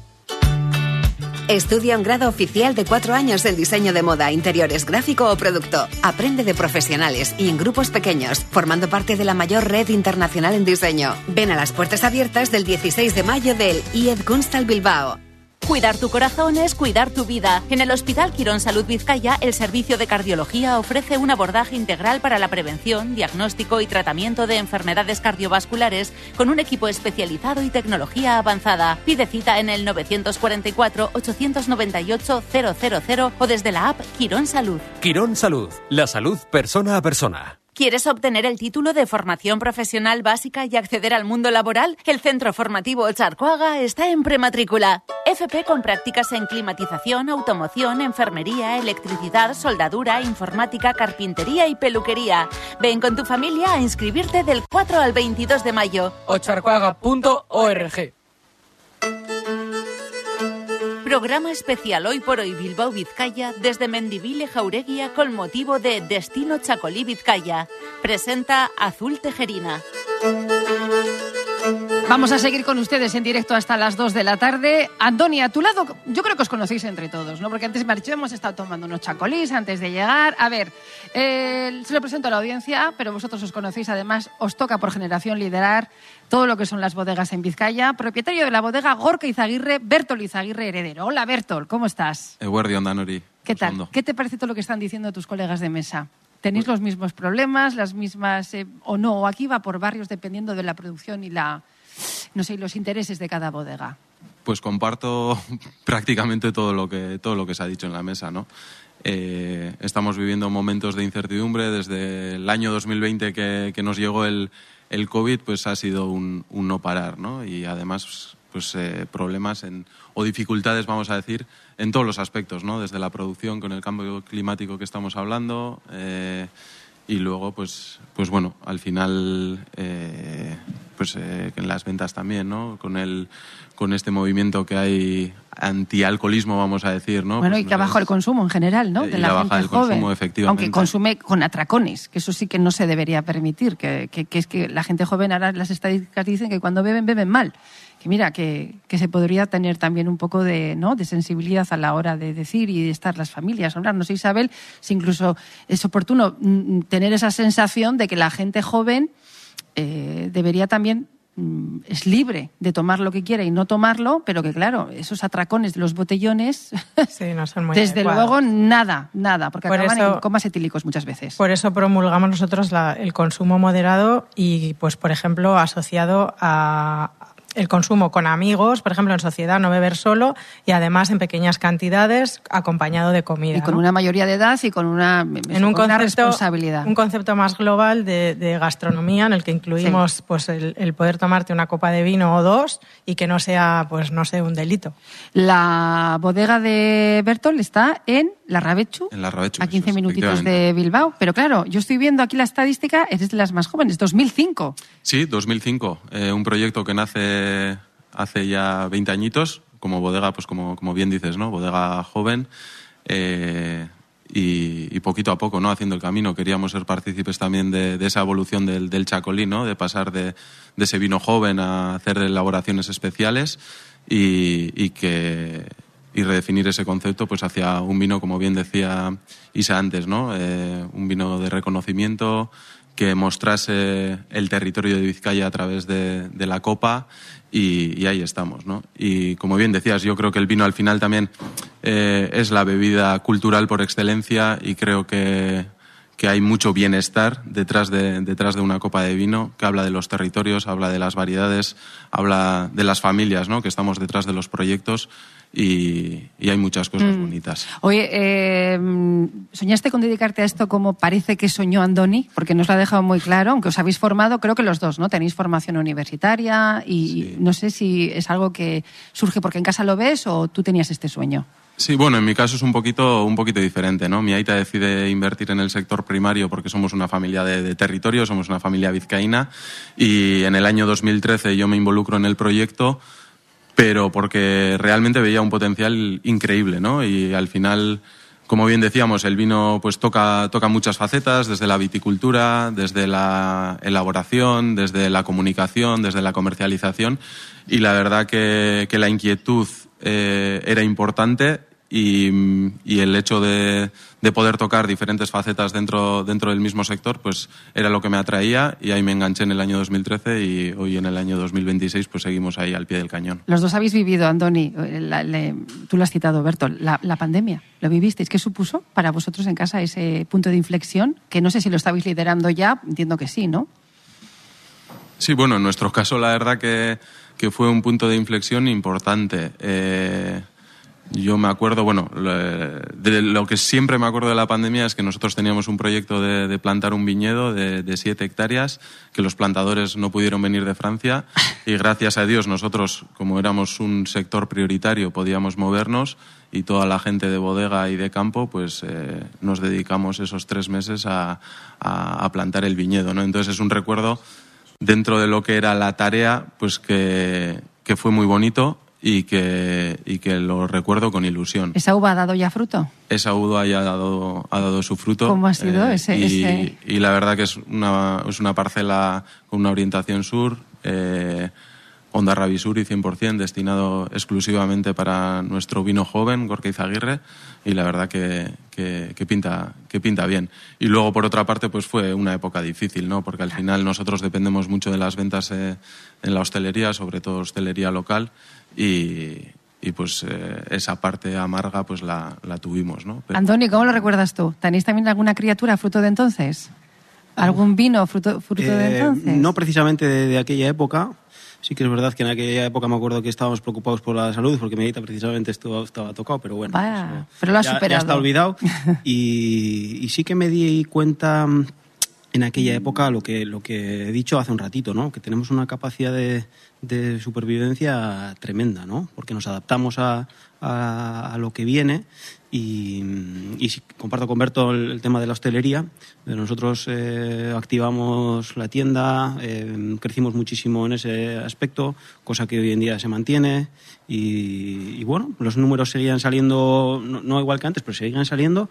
Estudia un grado oficial de cuatro años en diseño de moda, interiores, gráfico o producto. Aprende de profesionales y en grupos pequeños, formando parte de la mayor red internacional en diseño. Ven a las puertas abiertas del dieciséis de mayo del I E D Kunsthal Bilbao. Cuidar tu corazón es cuidar tu vida. En el Hospital Quirón Salud Vizcaya, el servicio de cardiología ofrece un abordaje integral para la prevención, diagnóstico y tratamiento de enfermedades cardiovasculares con un equipo especializado y tecnología avanzada. Pide cita en el novecientos cuarenta y cuatro, ochocientos noventa y ocho, cero cero cero o desde la app Quirón Salud. Quirón Salud, la salud persona a persona. ¿Quieres obtener el título de formación profesional básica y acceder al mundo laboral? El Centro Formativo Ocharcoaga está en prematrícula. F P con prácticas en climatización, automoción, enfermería, electricidad, soldadura, informática, carpintería y peluquería. Ven con tu familia a inscribirte del cuatro al veintidós de mayo. ocharcoaga punto org. Programa especial Hoy por Hoy Bilbao Vizcaya desde Mendivile Jaureguía con motivo de Destino Chacolí Vizcaya. Presenta Azul Tejerina. Vamos a seguir con ustedes en directo hasta las dos de la tarde. Andoni, a tu lado, yo creo que os conocéis entre todos, ¿no? Porque antes Marichu hemos estado tomando unos chacolís antes de llegar. A ver, eh, se lo presento a la audiencia, pero vosotros os conocéis. Además, os toca por generación liderar todo lo que son las bodegas en Vizcaya. Propietario de la bodega Gorka Izaguirre, Bertol Izaguirre Heredero. Hola, Bertol, ¿cómo estás? Eguerdi onda, Nori. ¿Qué tal? ¿Qué te parece todo lo que están diciendo tus colegas de mesa? ¿Tenéis los mismos problemas, las mismas eh, o no? ¿O aquí va por barrios dependiendo de la producción y la, no sé, los intereses de cada bodega? Pues comparto prácticamente todo lo que todo lo que se ha dicho en la mesa, ¿no? Eh, estamos viviendo momentos de incertidumbre desde el año dos mil veinte que, que nos llegó el, el COVID, pues ha sido un, un no parar, ¿no? Y además, pues eh, problemas en, o dificultades, vamos a decir, en todos los aspectos, ¿no? Desde la producción con el cambio climático que estamos hablando eh, y luego, pues, pues bueno, al final, eh, pues eh, en las ventas también, ¿no? Con el con este movimiento que hay antialcoholismo, vamos a decir, ¿no? Bueno, pues y que ha bajado el consumo en general, ¿no? Y De la, la, la gente baja del joven. consumo, efectivamente. Aunque consume con atracones, que eso sí que no se debería permitir, que, que, que es que la gente joven, ahora las estadísticas dicen que cuando beben, beben mal. Que mira, que, que se podría tener también un poco de, ¿no?, de sensibilidad a la hora de decir y de estar las familias. Hablar, no sé, Isabel, si incluso es oportuno mm, tener esa sensación de que la gente joven eh, debería también es libre de tomar lo que quiera y no tomarlo, pero que claro, esos atracones de los botellones, sí, no son muy desde adecuados. luego nada, nada, porque Por acaban eso, en comas etílicos muchas veces. Por eso promulgamos nosotros la, el consumo moderado y, pues por ejemplo, asociado a, el consumo con amigos, por ejemplo, en sociedad, no beber solo, y además en pequeñas cantidades, acompañado de comida. Y con ¿no? una mayoría de edad y con una, en un con una concepto, responsabilidad. Un concepto más global de, de gastronomía, en el que incluimos sí. pues el, el poder tomarte una copa de vino o dos y que no sea, pues no sé, un delito. La bodega de Bertol está en La Rabechu, en La Rabechu, a quince minutitos de Bilbao. Pero claro, yo estoy viendo aquí la estadística, eres de las más jóvenes, dos mil cinco. Sí, dos mil cinco. Eh, un proyecto que nace hace ya veinte añitos, como bodega, pues como, como bien dices, ¿no? Bodega joven, eh, y, y poquito a poco, ¿no? Haciendo el camino. Queríamos ser partícipes también de, de esa evolución del, del chacolí, ¿no? De pasar de, de ese vino joven a hacer elaboraciones especiales y, y que y redefinir ese concepto pues hacia un vino, como bien decía Isa antes, ¿no? Eh, un vino de reconocimiento que mostrase el territorio de Vizcaya a través de, de la copa y, y ahí estamos, ¿no? Y como bien decías, yo creo que el vino al final también eh, es la bebida cultural por excelencia y creo que, que hay mucho bienestar detrás de, detrás de una copa de vino que habla de los territorios, habla de las variedades, habla de las familias, ¿no? Que estamos detrás de los proyectos. Y, y hay muchas cosas mm. bonitas. Oye, eh, ¿soñaste con dedicarte a esto como parece que soñó Andoni? Porque nos lo ha dejado muy claro, aunque os habéis formado, creo que los dos, ¿no? Tenéis formación universitaria y sí. no sé si es algo que surge porque en casa lo ves o tú tenías este sueño. Sí, bueno, en mi caso es un poquito, un poquito diferente, ¿no? Mi aita decide invertir en el sector primario porque somos una familia de, de territorio, somos una familia vizcaína y en el año dos mil trece yo me involucro en el proyecto, pero porque realmente veía un potencial increíble, ¿no? Y al final, como bien decíamos, el vino pues toca, toca muchas facetas, desde la viticultura, desde la elaboración, desde la comunicación, desde la comercialización, y la verdad que, que la inquietud eh, era importante y, y el hecho de, de poder tocar diferentes facetas dentro, dentro del mismo sector pues era lo que me atraía y ahí me enganché en el año dos mil trece y hoy en el año dos mil veintiséis pues seguimos ahí al pie del cañón. Los dos habéis vivido, Andoni, la, le, tú lo has citado, Bertol, la, la pandemia, ¿lo vivisteis? ¿Qué supuso para vosotros en casa ese punto de inflexión? Que no sé si lo estabais liderando ya, entiendo que sí, ¿no? Sí, bueno, en nuestro caso la verdad que, que fue un punto de inflexión importante. Eh, Yo me acuerdo, bueno, de lo que siempre me acuerdo de la pandemia es que nosotros teníamos un proyecto de, de plantar un viñedo de, de siete hectáreas, que los plantadores no pudieron venir de Francia y gracias a Dios nosotros, como éramos un sector prioritario, podíamos movernos y toda la gente de bodega y de campo, pues eh, nos dedicamos esos tres meses a, a, a plantar el viñedo, ¿no? Entonces es un recuerdo dentro de lo que era la tarea, pues que, que fue muy bonito. Y que, y que lo recuerdo con ilusión. ¿Esa uva ha dado ya fruto? Esa uva ya ha dado, ha dado su fruto. ¿Cómo ha sido eh, ese, y, ese...? Y la verdad que es una, es una parcela con una orientación sur, eh, Onda Rabisuri cien por ciento, destinado exclusivamente para nuestro vino joven, Gorka Izaguirre, y la verdad que, que, que, pinta, que pinta bien. Y luego, por otra parte, pues fue una época difícil, ¿no? Porque al final nosotros dependemos mucho de las ventas eh, en la hostelería, sobre todo hostelería local, y, y pues eh, esa parte amarga pues la, la tuvimos, ¿no? Pero... Andoni, ¿cómo lo recuerdas tú? ¿Tenéis también alguna criatura fruto de entonces? ¿Algún vino fruto, fruto eh, de entonces? No precisamente de, de aquella época. Sí que es verdad que en aquella época me acuerdo que estábamos preocupados por la salud, porque mi aita precisamente estuvo, estaba tocado, pero bueno. Vaya, pero lo has ya, superado. Ya está olvidado. y, y sí que me di cuenta en aquella época lo que, lo que he dicho hace un ratito, ¿no? Que tenemos una capacidad de, de supervivencia tremenda, ¿no? Porque nos adaptamos a, a, a lo que viene. Y, y si comparto con Berto el, el tema de la hostelería. Nosotros eh, activamos la tienda, eh, crecimos muchísimo en ese aspecto, cosa que hoy en día se mantiene. Y, y bueno, los números seguían saliendo, no, no igual que antes, pero seguían saliendo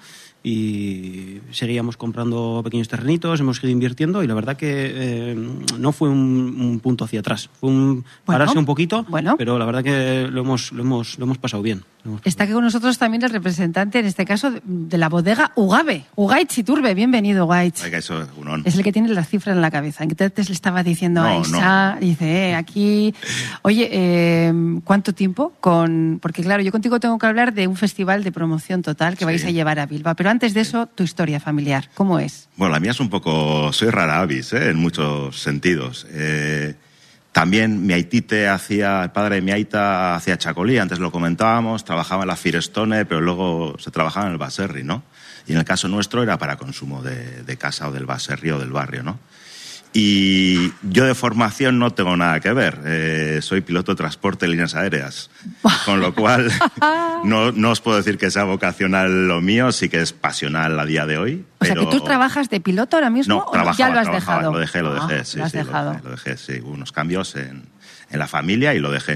y seguíamos comprando pequeños terrenitos, hemos seguido invirtiendo y la verdad que eh, no fue un, un punto hacia atrás. Fue un pararse bueno, un poquito, bueno. pero la verdad que lo hemos, lo hemos, lo hemos pasado bien. Hemos pasado Está aquí con nosotros también el representante, en este caso, de la bodega Ugave. Ugaitz Iturbe, bienvenido, Ugaitz. Eso, es el que tiene las cifras en la cabeza. Entonces le estaba diciendo no, a Isa, no. dice, eh, aquí... Oye, eh, ¿cuánto tiempo? Con Porque claro, yo contigo tengo que hablar de un festival de promoción total que sí. vais a llevar a Bilbao. Pero antes de eso, tu historia familiar, ¿cómo es? Bueno, la mía es un poco... Soy rara avis, ¿eh? En muchos sentidos. Eh, También mi aitite hacía, el padre de mi aita hacía chacolí, antes lo comentábamos, trabajaba en la Firestone, pero luego se trabajaba en el baserri, ¿no? Y en el caso nuestro era para consumo de, de casa o del baserri o del barrio, ¿no? Y yo de formación no tengo nada que ver. Eh, soy piloto de transporte de líneas aéreas. Con lo cual, no, no os puedo decir que sea vocacional lo mío, sí que es pasional a día de hoy. O sea, pero... que tú trabajas de piloto ahora mismo no, o trabajaba, ya lo has trabajaba, dejado. Lo dejé, lo dejé, ah, sí, lo has sí, dejado. Lo dejé, lo dejé, sí. Hubo unos cambios en, en la familia y lo dejé.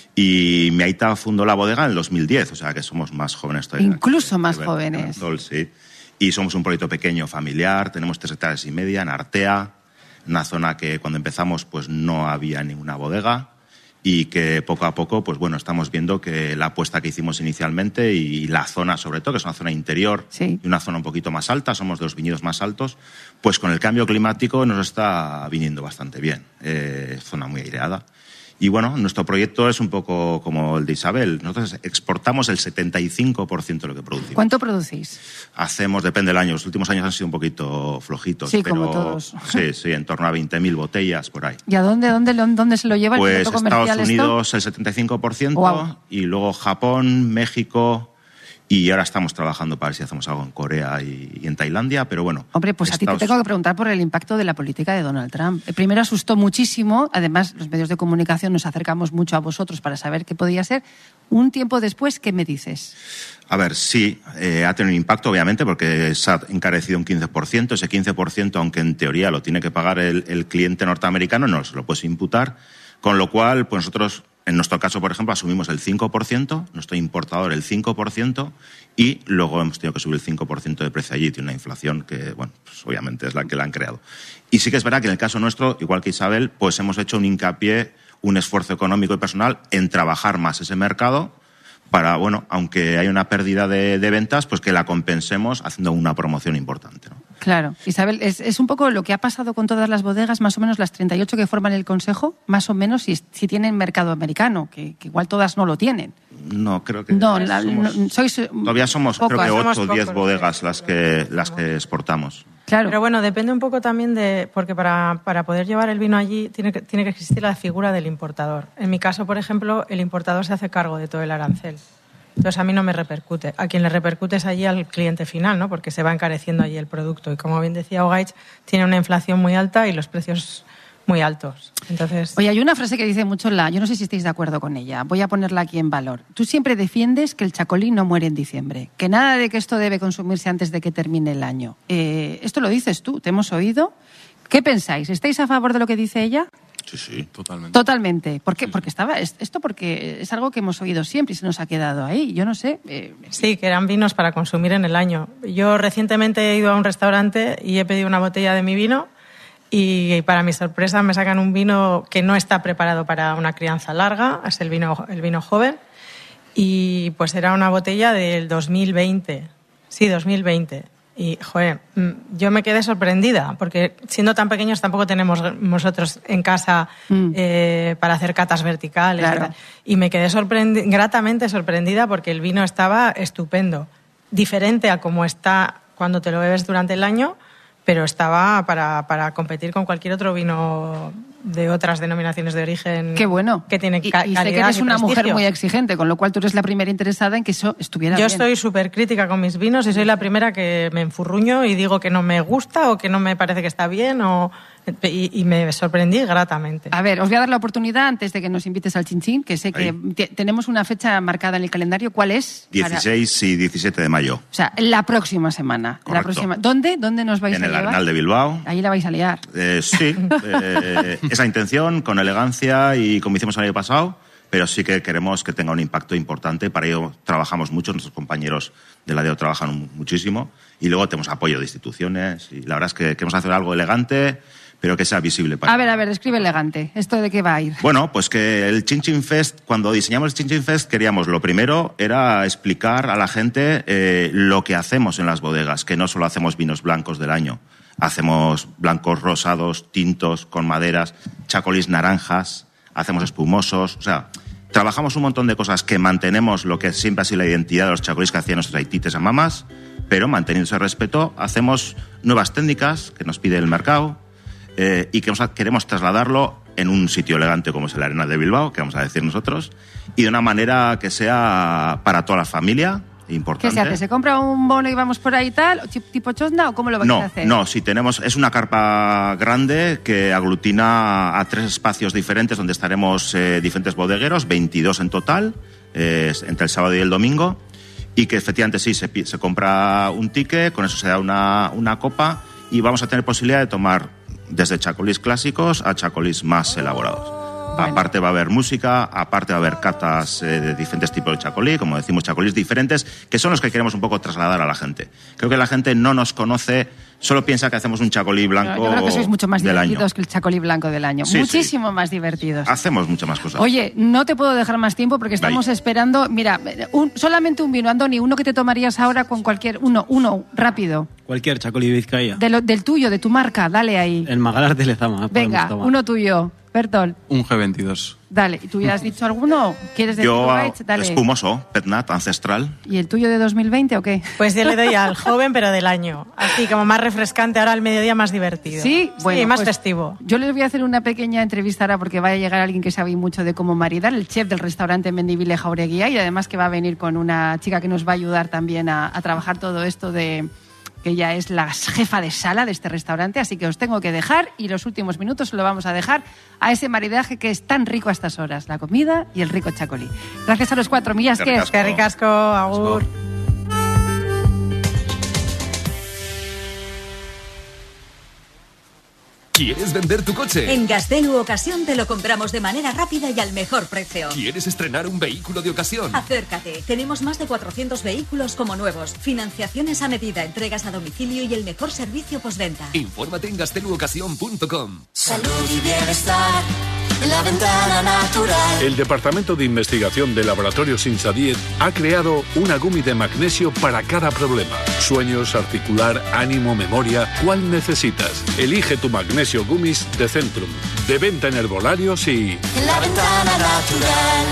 Y mi aita fundó la bodega en el dos mil diez, o sea que somos más jóvenes todavía. Incluso más que, jóvenes. Que sí. Y somos un proyecto pequeño, familiar, tenemos tres hectáreas y media en Artea, una zona que cuando empezamos pues no había ninguna bodega y que poco a poco pues bueno estamos viendo que la apuesta que hicimos inicialmente y la zona sobre todo, que es una zona interior sí. y una zona un poquito más alta, somos de los viñedos más altos, pues con el cambio climático nos está viniendo bastante bien, eh, zona muy aireada. Y bueno, nuestro proyecto es un poco como el de Isabel. Nosotros exportamos el setenta y cinco por ciento de lo que producimos. ¿Cuánto producís? Hacemos, depende del año. Los últimos años han sido un poquito flojitos. Sí, pero, como todos. Sí, sí, en torno a veinte mil botellas por ahí. ¿Y a dónde, dónde, dónde se lo lleva el pues piloto comercial Estados Unidos esto? el setenta y cinco por ciento wow. Y luego Japón, México... Y ahora estamos trabajando para ver si hacemos algo en Corea y, y en Tailandia, pero bueno. Hombre, pues Estados... a ti te tengo que preguntar por el impacto de la política de Donald Trump. Primero asustó muchísimo, además los medios de comunicación nos acercamos mucho a vosotros para saber qué podía ser. Un tiempo después, ¿qué me dices? A ver, sí, eh, ha tenido un impacto, obviamente, porque se ha encarecido un quince por ciento. Ese quince por ciento, aunque en teoría lo tiene que pagar el, el cliente norteamericano, no se lo puedes imputar. Con lo cual, pues nosotros... En nuestro caso, por ejemplo, asumimos el cinco por ciento, nuestro importador el cinco por ciento y luego hemos tenido que subir el cinco por ciento de precio allí. Tiene una inflación que, bueno, pues obviamente es la que la han creado. Y sí que es verdad que en el caso nuestro, igual que Isabel, pues hemos hecho un hincapié, un esfuerzo económico y personal en trabajar más ese mercado para, bueno, aunque hay una pérdida de, de ventas, pues que la compensemos haciendo una promoción importante, ¿no? Claro. Isabel, es, es un poco lo que ha pasado con todas las bodegas, más o menos las treinta y ocho que forman el Consejo, más o menos si, si tienen mercado americano, que, que igual todas no lo tienen. No, creo que... No, la, somos, no sois todavía somos, pocas. creo que ocho o Somos diez pocos, bodegas las que, las que exportamos. Claro. Pero bueno, depende un poco también de... Porque para, para poder llevar el vino allí tiene que, tiene que existir la figura del importador. En mi caso, por ejemplo, el importador se hace cargo de todo el arancel. Entonces a mí no me repercute. A quien le repercute es allí al cliente final, ¿no? Porque se va encareciendo allí el producto. Y como bien decía Ogaich, tiene una inflación muy alta y los precios muy altos. Entonces... Oye, hay una frase que dice mucho la... Yo no sé si estáis de acuerdo con ella. Voy a ponerla aquí en valor. Tú siempre defiendes que el chacolí no muere en diciembre. Que nada de que esto debe consumirse antes de que termine el año. Eh, esto lo dices tú, te hemos oído. ¿Qué pensáis? ¿Estáis a favor de lo que dice ella? Sí, sí, totalmente. Totalmente. ¿Por qué? Porque estaba esto porque es algo que hemos oído siempre y se nos ha quedado ahí. Yo no sé. Eh... Sí, que eran vinos para consumir en el año. Yo recientemente he ido a un restaurante y he pedido una botella de mi vino y para mi sorpresa me sacan un vino que no está preparado para una crianza larga, es el vino, el vino joven, y pues era una botella del dos mil veinte. Sí, dos mil veinte. Y, joder, yo me quedé sorprendida, porque siendo tan pequeños tampoco tenemos nosotros en casa mm. eh, para hacer catas verticales. Claro. Y, y me quedé sorprendi- gratamente sorprendida porque el vino estaba estupendo. Diferente a como está cuando te lo bebes durante el año, pero estaba para, para competir con cualquier otro vino de otras denominaciones de origen. Qué bueno. Que tienen ca- y, y calidad sé que eres y una prestigio. mujer muy exigente, con lo cual tú eres la primera interesada en que eso estuviera Yo bien. Yo soy súper crítica con mis vinos y soy la primera que me enfurruño y digo que no me gusta o que no me parece que está bien o... Y, y me sorprendí gratamente. A ver, os voy a dar la oportunidad antes de que nos invites al chinchín, que sé que t- tenemos una fecha marcada en el calendario. ¿Cuál es? dieciséis Para... y diecisiete de mayo. O sea, la próxima semana. La próxima... ¿Dónde? ¿Dónde nos vais en a llevar? llevar? En el Arenal de Bilbao. Ahí la vais a liar. Eh, sí, eh, esa intención, con elegancia y como hicimos el año pasado, pero sí que queremos que tenga un impacto importante. Para ello trabajamos mucho, nuestros compañeros de la D E O trabajan muchísimo y luego tenemos apoyo de instituciones y la verdad es que queremos hacer algo elegante, pero que sea visible para... A ver, a ver, escribe elegante. ¿Esto de qué va a ir? Bueno, pues que el Chin Chin Fest, cuando diseñamos el Chin Chin Fest, queríamos, lo primero era explicar a la gente eh, lo que hacemos en las bodegas, que no solo hacemos vinos blancos del año, hacemos blancos rosados, tintos, con maderas, chacolís naranjas, hacemos espumosos, o sea, trabajamos un montón de cosas que mantenemos lo que siempre ha sido la identidad de los chacolís que hacían nuestros haitites a mamás, pero manteniendo ese respeto, hacemos nuevas técnicas que nos pide el mercado, Eh, y que queremos trasladarlo en un sitio elegante como es el Arenal de Bilbao, que vamos a decir nosotros, y de una manera que sea para toda la familia. Importante. ¿Qué se hace? ¿Se compra un bono y vamos por ahí y tal? ¿Tipo chosna o cómo lo vais no, a hacer? No, sí, tenemos, es una carpa grande que aglutina a tres espacios diferentes donde estaremos eh, diferentes bodegueros, veintidós en total, eh, entre el sábado y el domingo, y que efectivamente sí, se, se compra un ticket, con eso se da una, una copa y vamos a tener posibilidad de tomar desde chacolís clásicos a chacolís más elaborados. Bueno. Aparte va a haber música, aparte va a haber catas eh, de diferentes tipos de chacolí, como decimos, chacolís diferentes, que son los que queremos un poco trasladar a la gente. Creo que la gente no nos conoce, solo piensa que hacemos un chacolí blanco del año. Yo creo que sois mucho más divertidos que el chacolí blanco del año. Sí, Muchísimo sí. más divertidos. Hacemos muchas más cosas. Oye, no te puedo dejar más tiempo porque estamos Bye. esperando... Mira, un, solamente un vino, Andoni, uno que te tomarías ahora con cualquier... Uno, uno, rápido. Cualquier chacolí Vizcaya. De lo, del tuyo, de tu marca, dale ahí. El Magalar de Lezama. Venga, uno tuyo. Bertol. Un G veintidós. Dale, ¿y tú ya has dicho alguno? ¿Quieres decir Yo, Dale. espumoso, Petnat, ancestral. ¿Y el tuyo de dos mil veinte o qué? Pues yo le doy al joven, pero del año. Así, como más refrescante, ahora al mediodía más divertido. Sí, bueno, sí, más pues, festivo. Yo les voy a hacer una pequeña entrevista ahora porque va a llegar alguien que sabe mucho de cómo maridar, el chef del restaurante Mendiville Jaureguía, y además que va a venir con una chica que nos va a ayudar también a, a trabajar todo esto de... que ella es la jefa de sala de este restaurante, así que os tengo que dejar y los últimos minutos lo vamos a dejar a ese maridaje que es tan rico a estas horas, la comida y el rico chacolí. Gracias a los cuatro, Millas, que es. Qué ricasco, agur. ¿Quieres vender tu coche? En Gaztelu Ocasión te lo compramos de manera rápida y al mejor precio. ¿Quieres estrenar un vehículo de ocasión? Acércate. Tenemos más de cuatrocientos vehículos como nuevos. Financiaciones a medida, entregas a domicilio y el mejor servicio postventa. Infórmate en gaztelu ocasión punto com. Salud y bienestar. La ventana natural. El Departamento de Investigación de Laboratorios Insadiet ha creado una gumi de magnesio para cada problema. Sueños, articular, ánimo, memoria. ¿Cuál necesitas? Elige tu magnesio Gumis de Centrum. De venta en herbolarios y... La ventana natural.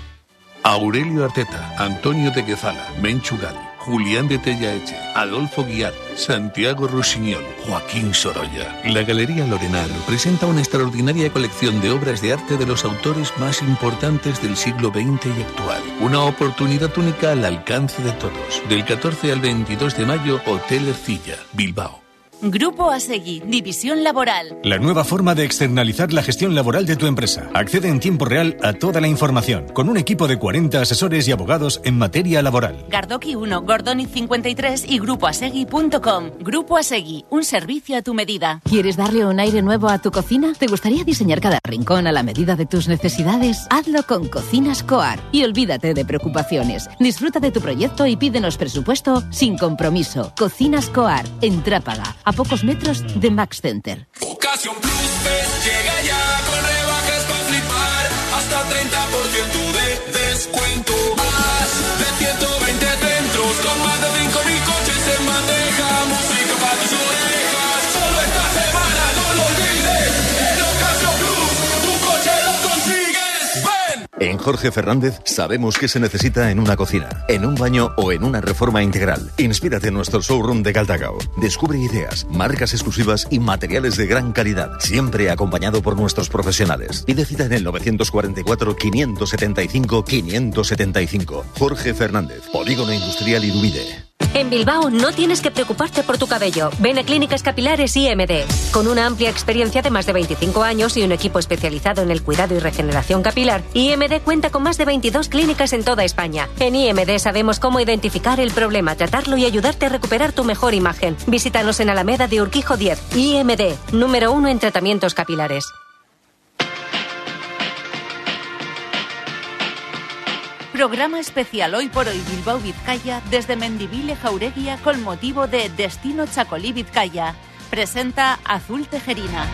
Aurelio Arteta, Antonio de Guezala, Menchugal, Julián de Tellaeche, Adolfo Guiar, Santiago Rusiñol, Joaquín Sorolla. La Galería Lorenal presenta una extraordinaria colección de obras de arte de los autores más importantes del siglo veinte y actual. Una oportunidad única al alcance de todos. Del catorce al veintidós de mayo, Hotel Ercilla, Bilbao. Grupo Asegui, División Laboral. La nueva forma de externalizar la gestión laboral de tu empresa. Accede en tiempo real a toda la información, con un equipo de cuarenta asesores y abogados en materia laboral. Gardoki uno, Gordoniz cincuenta y tres y grupo asegui punto com. Grupo Asegui, un servicio a tu medida. ¿Quieres darle un aire nuevo a tu cocina? ¿Te gustaría diseñar cada rincón a la medida de tus necesidades? Hazlo con Cocinas Coar y olvídate de preocupaciones. Disfruta de tu proyecto y pídenos presupuesto sin compromiso. Cocinas Coar, en Trápaga, a pocos metros de Max Center. Ocasión Plus Fest llega ya con rebajas para flipar. Hasta treinta por ciento de descuento. Más de ciento veinte centros con más de cinco mil coches en bandeja. Música para tus orejas. Solo esta semana, no lo olvides. En Ocasión Plus, tu coche lo consigues. ¡Ven! En Jorge Fernández sabemos que se necesita en una cocina, en un baño o en una reforma integral. Inspírate en nuestro showroom de Galdacao. Descubre ideas, marcas exclusivas y materiales de gran calidad, siempre acompañado por nuestros profesionales. Pide cita en el novecientos cuarenta y cuatro, quinientos setenta y cinco, quinientos setenta y cinco. Jorge Fernández, Polígono Industrial Irubide. En Bilbao no tienes que preocuparte por tu cabello. Ven a Clínicas Capilares I M D. Con una amplia experiencia de más de veinticinco años y un equipo especializado en el cuidado y regeneración capilar, I M D cuenta con más de veintidós clínicas en toda España. En I M D sabemos cómo identificar el problema, tratarlo y ayudarte a recuperar tu mejor imagen. Visítanos en Alameda de Urquijo diez. I M D, número uno en tratamientos capilares. Programa especial hoy por hoy Bilbao Vizcaya desde Mendiville Jaureguía con motivo de Destino Chacolí Vizcaya. Presenta Azul Tejerina.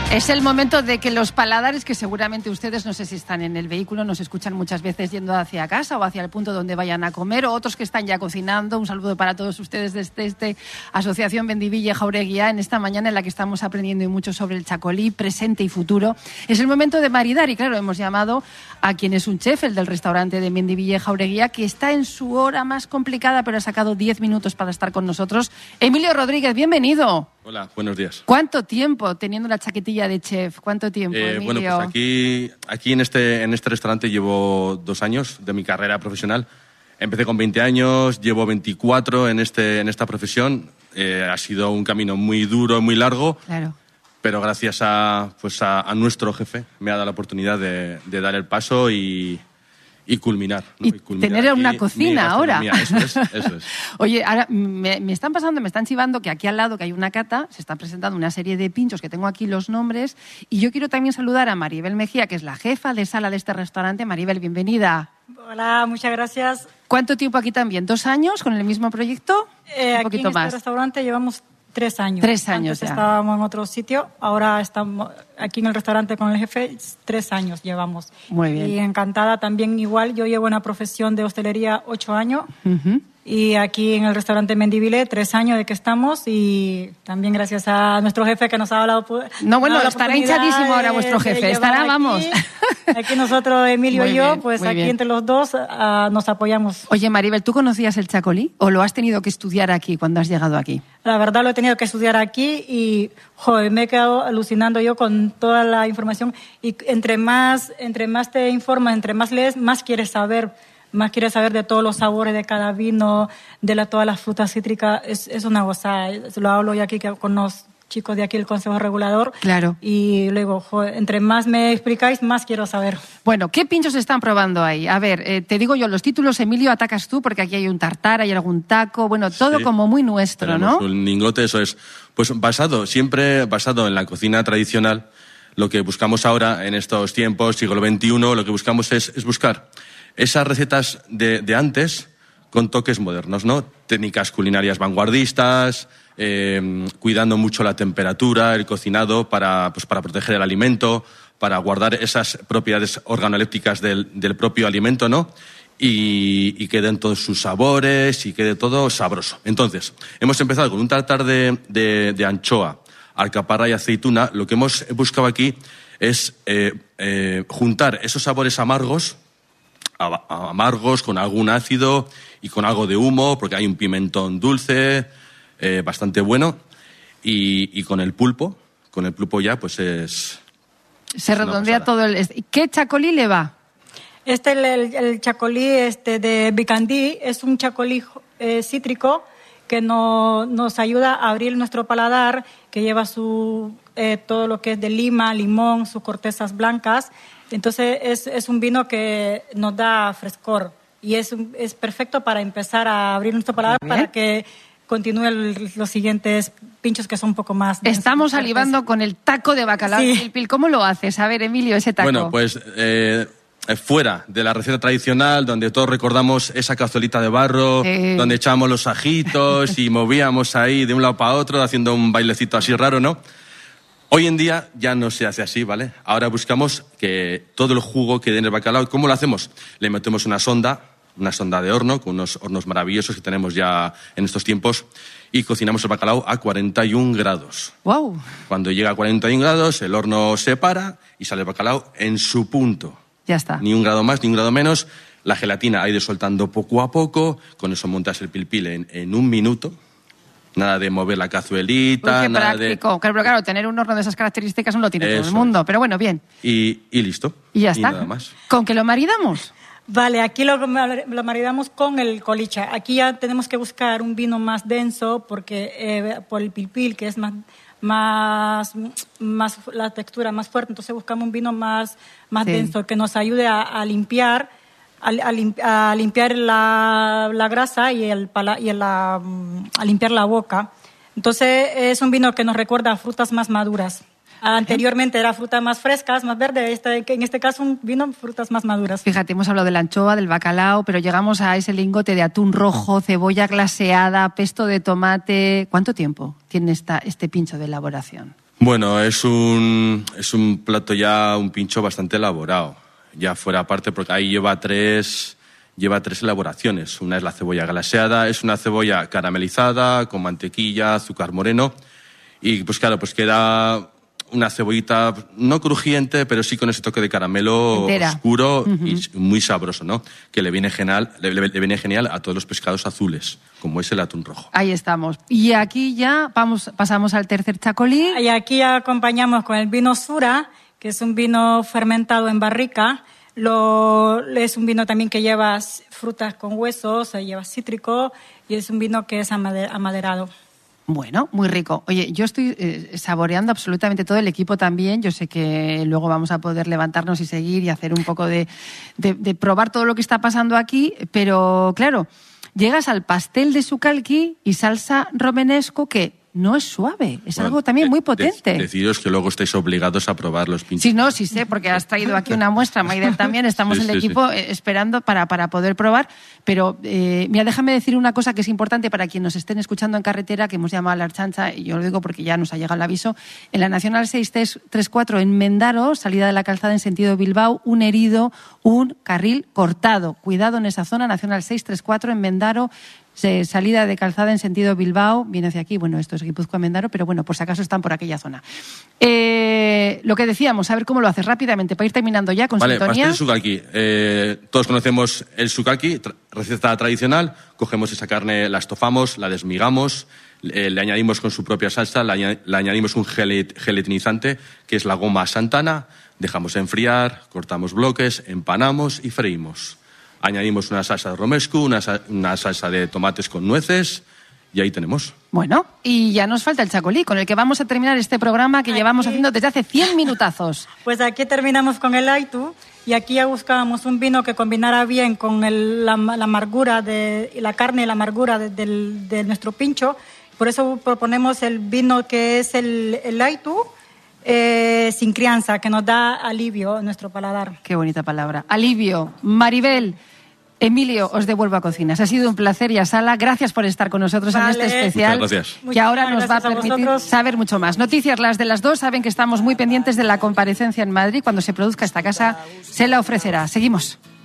Es el momento de que los paladares, que seguramente ustedes, no sé si están en el vehículo, nos escuchan muchas veces yendo hacia casa o hacia el punto donde vayan a comer, o otros que están ya cocinando. Un saludo para todos ustedes desde este Asociación Mendiville Jaureguía, en esta mañana en la que estamos aprendiendo y mucho sobre el chacolí, presente y futuro. Es el momento de maridar y, claro, hemos llamado a quien es un chef, el del restaurante de Mendiville Jaureguía, que está en su hora más complicada, pero ha sacado diez minutos para estar con nosotros. Emilio Rodríguez, bienvenido. Hola, buenos días. ¿Cuánto tiempo teniendo la chaquetilla de chef? ¿Cuánto tiempo, eh, Emilio? Bueno, pues aquí, aquí en, este, en este restaurante llevo dos años de mi carrera profesional. Empecé con veinte años, llevo veinticuatro en, este, en esta profesión. Eh, ha sido un camino muy duro, muy largo. Claro. Pero gracias a, pues a, a nuestro jefe me ha dado la oportunidad de, de dar el paso y... Y culminar. ¿no? Y, y culminar tener aquí una cocina ahora. Eso es, eso es. Oye, ahora me, me están pasando, me están chivando que aquí al lado, que hay una cata, se están presentando una serie de pinchos que tengo aquí los nombres. Y yo quiero también saludar a Maribel Mejía, que es la jefa de sala de este restaurante. Maribel, bienvenida. Hola, muchas gracias. ¿Cuánto tiempo aquí también? ¿Dos años con el mismo proyecto? Eh, Un poquito aquí en más. este restaurante llevamos tres años. Tres años Antes ya. estábamos en otro sitio, ahora estamos aquí en el restaurante con el jefe, tres años llevamos. Muy bien. Y encantada también igual, yo llevo una profesión de hostelería ocho años. Uh-huh. Y aquí en el restaurante Mendiville, tres años de que estamos, y también gracias a nuestro jefe que nos ha hablado. No, bueno, estará hinchadísimo ahora vuestro jefe, estará, aquí, vamos. Aquí nosotros, Emilio Muy y yo, bien, pues muy aquí bien. entre los dos uh, nos apoyamos. Oye, Maribel, ¿tú conocías el chacolí o lo has tenido que estudiar aquí cuando has llegado aquí? La verdad lo he tenido que estudiar aquí y joder, me he quedado alucinando yo con toda la información, y entre más, entre más te informas, entre más lees, más quieres saber. Más quieres saber de todos los sabores de cada vino, de la, todas las frutas cítricas. Es, es una gozada. Lo hablo yo aquí que con los chicos de aquí, el Consejo Regulador. Claro. Y luego, joder, entre más me explicáis, más quiero saber. Bueno, ¿qué pinchos están probando ahí? A ver, eh, te digo yo los títulos, Emilio, atacas tú, porque aquí hay un tartar, hay algún taco, bueno, todo Sí. como muy nuestro, Tenemos ¿no? un lingote, eso es. Pues basado, siempre basado en la cocina tradicional. Lo que buscamos ahora, en estos tiempos, siglo veintiuno, lo que buscamos es, es buscar esas recetas de, de antes con toques modernos, ¿no? Técnicas culinarias vanguardistas, eh, cuidando mucho la temperatura, el cocinado para, pues, para proteger el alimento, para guardar esas propiedades organolépticas del, del propio alimento, ¿no? Y, y queden todos sus sabores y quede todo sabroso. Entonces, hemos empezado con un tartar de, de, de anchoa, alcaparra y aceituna. Lo que hemos buscado aquí es eh, eh, juntar esos sabores amargos, a- amargos con algún ácido y con algo de humo, porque hay un pimentón dulce, eh, bastante bueno, y, y con el pulpo, con el pulpo ya pues es... Se redondea todo el... ¿Qué chacolí le va? Este, el, el, el chacolí este de Bicandí, es un chacolí eh, cítrico que no, nos ayuda a abrir nuestro paladar, que lleva su, eh, todo lo que es de lima, limón, sus cortezas blancas. Entonces es, es un vino que nos da frescor y es, un- es perfecto para empezar a abrir nuestro paladar Muy bien. para que continúen los siguientes pinchos que son un poco más densos, Estamos fuertes. salivando con el taco de bacalao. Sí. Pil, pil. ¿Cómo lo haces? A ver, Emilio, ese taco. Bueno, pues eh, fuera de la receta tradicional, donde todos recordamos esa cazuelita de barro, Sí. donde echábamos los ajitos y movíamos ahí de un lado para otro, haciendo un bailecito así raro, ¿no? Hoy en día ya no se hace así, ¿vale? Ahora buscamos que todo el jugo quede en el bacalao. ¿Cómo lo hacemos? Le metemos una sonda, una sonda de horno, con unos hornos maravillosos que tenemos ya en estos tiempos, y cocinamos el bacalao a cuarenta y un grados. Wow. Cuando llega a cuarenta y un grados, el horno se para y sale el bacalao en su punto. Ya está. Ni un grado más, ni un grado menos. La gelatina ha ido soltando poco a poco. Con eso montas el pilpil en, en un minuto. Nada de mover la cazuelita, Uy, qué nada de... práctico. Claro, pero claro, tener un horno de esas características no lo tiene todo Eso el mundo. Pero bueno, bien. Y, y listo. Y ya está. nada más. ¿Con qué lo maridamos? Vale, aquí lo, lo maridamos con el colicha. Aquí ya tenemos que buscar un vino más denso porque eh, por el pilpil, que es más, más, más la textura más fuerte, entonces buscamos un vino más, más Sí. denso que nos ayude a, a limpiar a, a lim- a limpiar la, la grasa y, el pala- y el, la, mm, a limpiar la boca. Entonces es un vino que nos recuerda a frutas más maduras. Anteriormente era frutas más frescas, más verdes. Este, en este caso un vino frutas más maduras. Fíjate, hemos hablado de la anchoa, del bacalao, pero llegamos a ese lingote de atún rojo, cebolla glaseada, pesto de tomate. ¿Cuánto tiempo tiene esta, este pincho de elaboración? Bueno, es un, es un plato ya, un pincho bastante elaborado. Ya fuera aparte, porque ahí lleva tres, lleva tres elaboraciones. Una es la cebolla glaseada, es una cebolla caramelizada, con mantequilla, azúcar moreno. Y pues claro, pues queda una cebollita no crujiente, pero sí con ese toque de caramelo entera, oscuro uh-huh. y muy sabroso, ¿no? Que le viene genial, le, le, le viene genial a todos los pescados azules, como es el atún rojo. Ahí estamos. Y aquí ya vamos, pasamos al tercer chacolí. Y aquí ya acompañamos con el vino Sura, que es un vino fermentado en barrica. Lo, es un vino también que lleva frutas con huesos, lleva cítrico y es un vino que es amaderado. Bueno, muy rico. Oye, yo estoy eh, saboreando absolutamente todo, el equipo también. Yo sé que luego vamos a poder levantarnos y seguir y hacer un poco de, de, de probar todo lo que está pasando aquí, pero claro, llegas al pastel de sucalqui y salsa romanesco que no es suave, es bueno, algo también muy potente. De, deciros que luego estáis obligados a probar los pinchos. Sí, no, sí sé, porque has traído aquí una muestra, Maider también, estamos sí, en el sí, equipo sí. eh, esperando para, para poder probar, pero eh, mira, déjame decir una cosa que es importante para quienes nos estén escuchando en carretera, que hemos llamado a la Archancha, y yo lo digo porque ya nos ha llegado el aviso, en la Nacional seis tres cuatro en Mendaro, salida de la calzada en sentido Bilbao, un herido, un carril cortado. Cuidado en esa zona, Nacional seis tres cuatro en Mendaro, Se, salida de calzada en sentido Bilbao, viene hacia aquí, bueno, esto es Guipúzcoa-Mendaro, pero bueno, por si acaso están por aquella zona. Eh, lo que decíamos, a ver cómo lo haces rápidamente, para ir terminando ya con vale, sintonía. Pastel sucalqui. Eh, todos conocemos el sucalqui, tra- receta tradicional. Cogemos esa carne, la estofamos, la desmigamos, eh, le añadimos con su propia salsa, le, añad- le añadimos un gelat- gelatinizante, que es la goma Santana, dejamos enfriar, cortamos bloques, empanamos y freímos. Añadimos una salsa de romesco, una, sa- una salsa de tomates con nueces y ahí tenemos. Bueno, y ya nos falta el chacolí, con el que vamos a terminar este programa que aquí llevamos haciendo desde hace cien minutazos. Pues aquí terminamos con el Aitu y aquí ya buscábamos un vino que combinara bien con el, la, la amargura de la carne y la amargura de, de, de nuestro pincho. Por eso proponemos el vino que es el, el Aitu, Eh, sin crianza, que nos da alivio a nuestro paladar. Qué bonita palabra. Alivio. Maribel, Emilio, os devuelvo a cocinas. Ha sido un placer y a Sala. Gracias por estar con nosotros Vale. en este especial. Muchas gracias. Que ahora Muchísimas nos va a gracias a permitir vosotros. saber mucho más. Noticias las de las dos. Saben que estamos muy pendientes de la comparecencia en Madrid. Cuando se produzca esta casa, se la ofrecerá. Seguimos.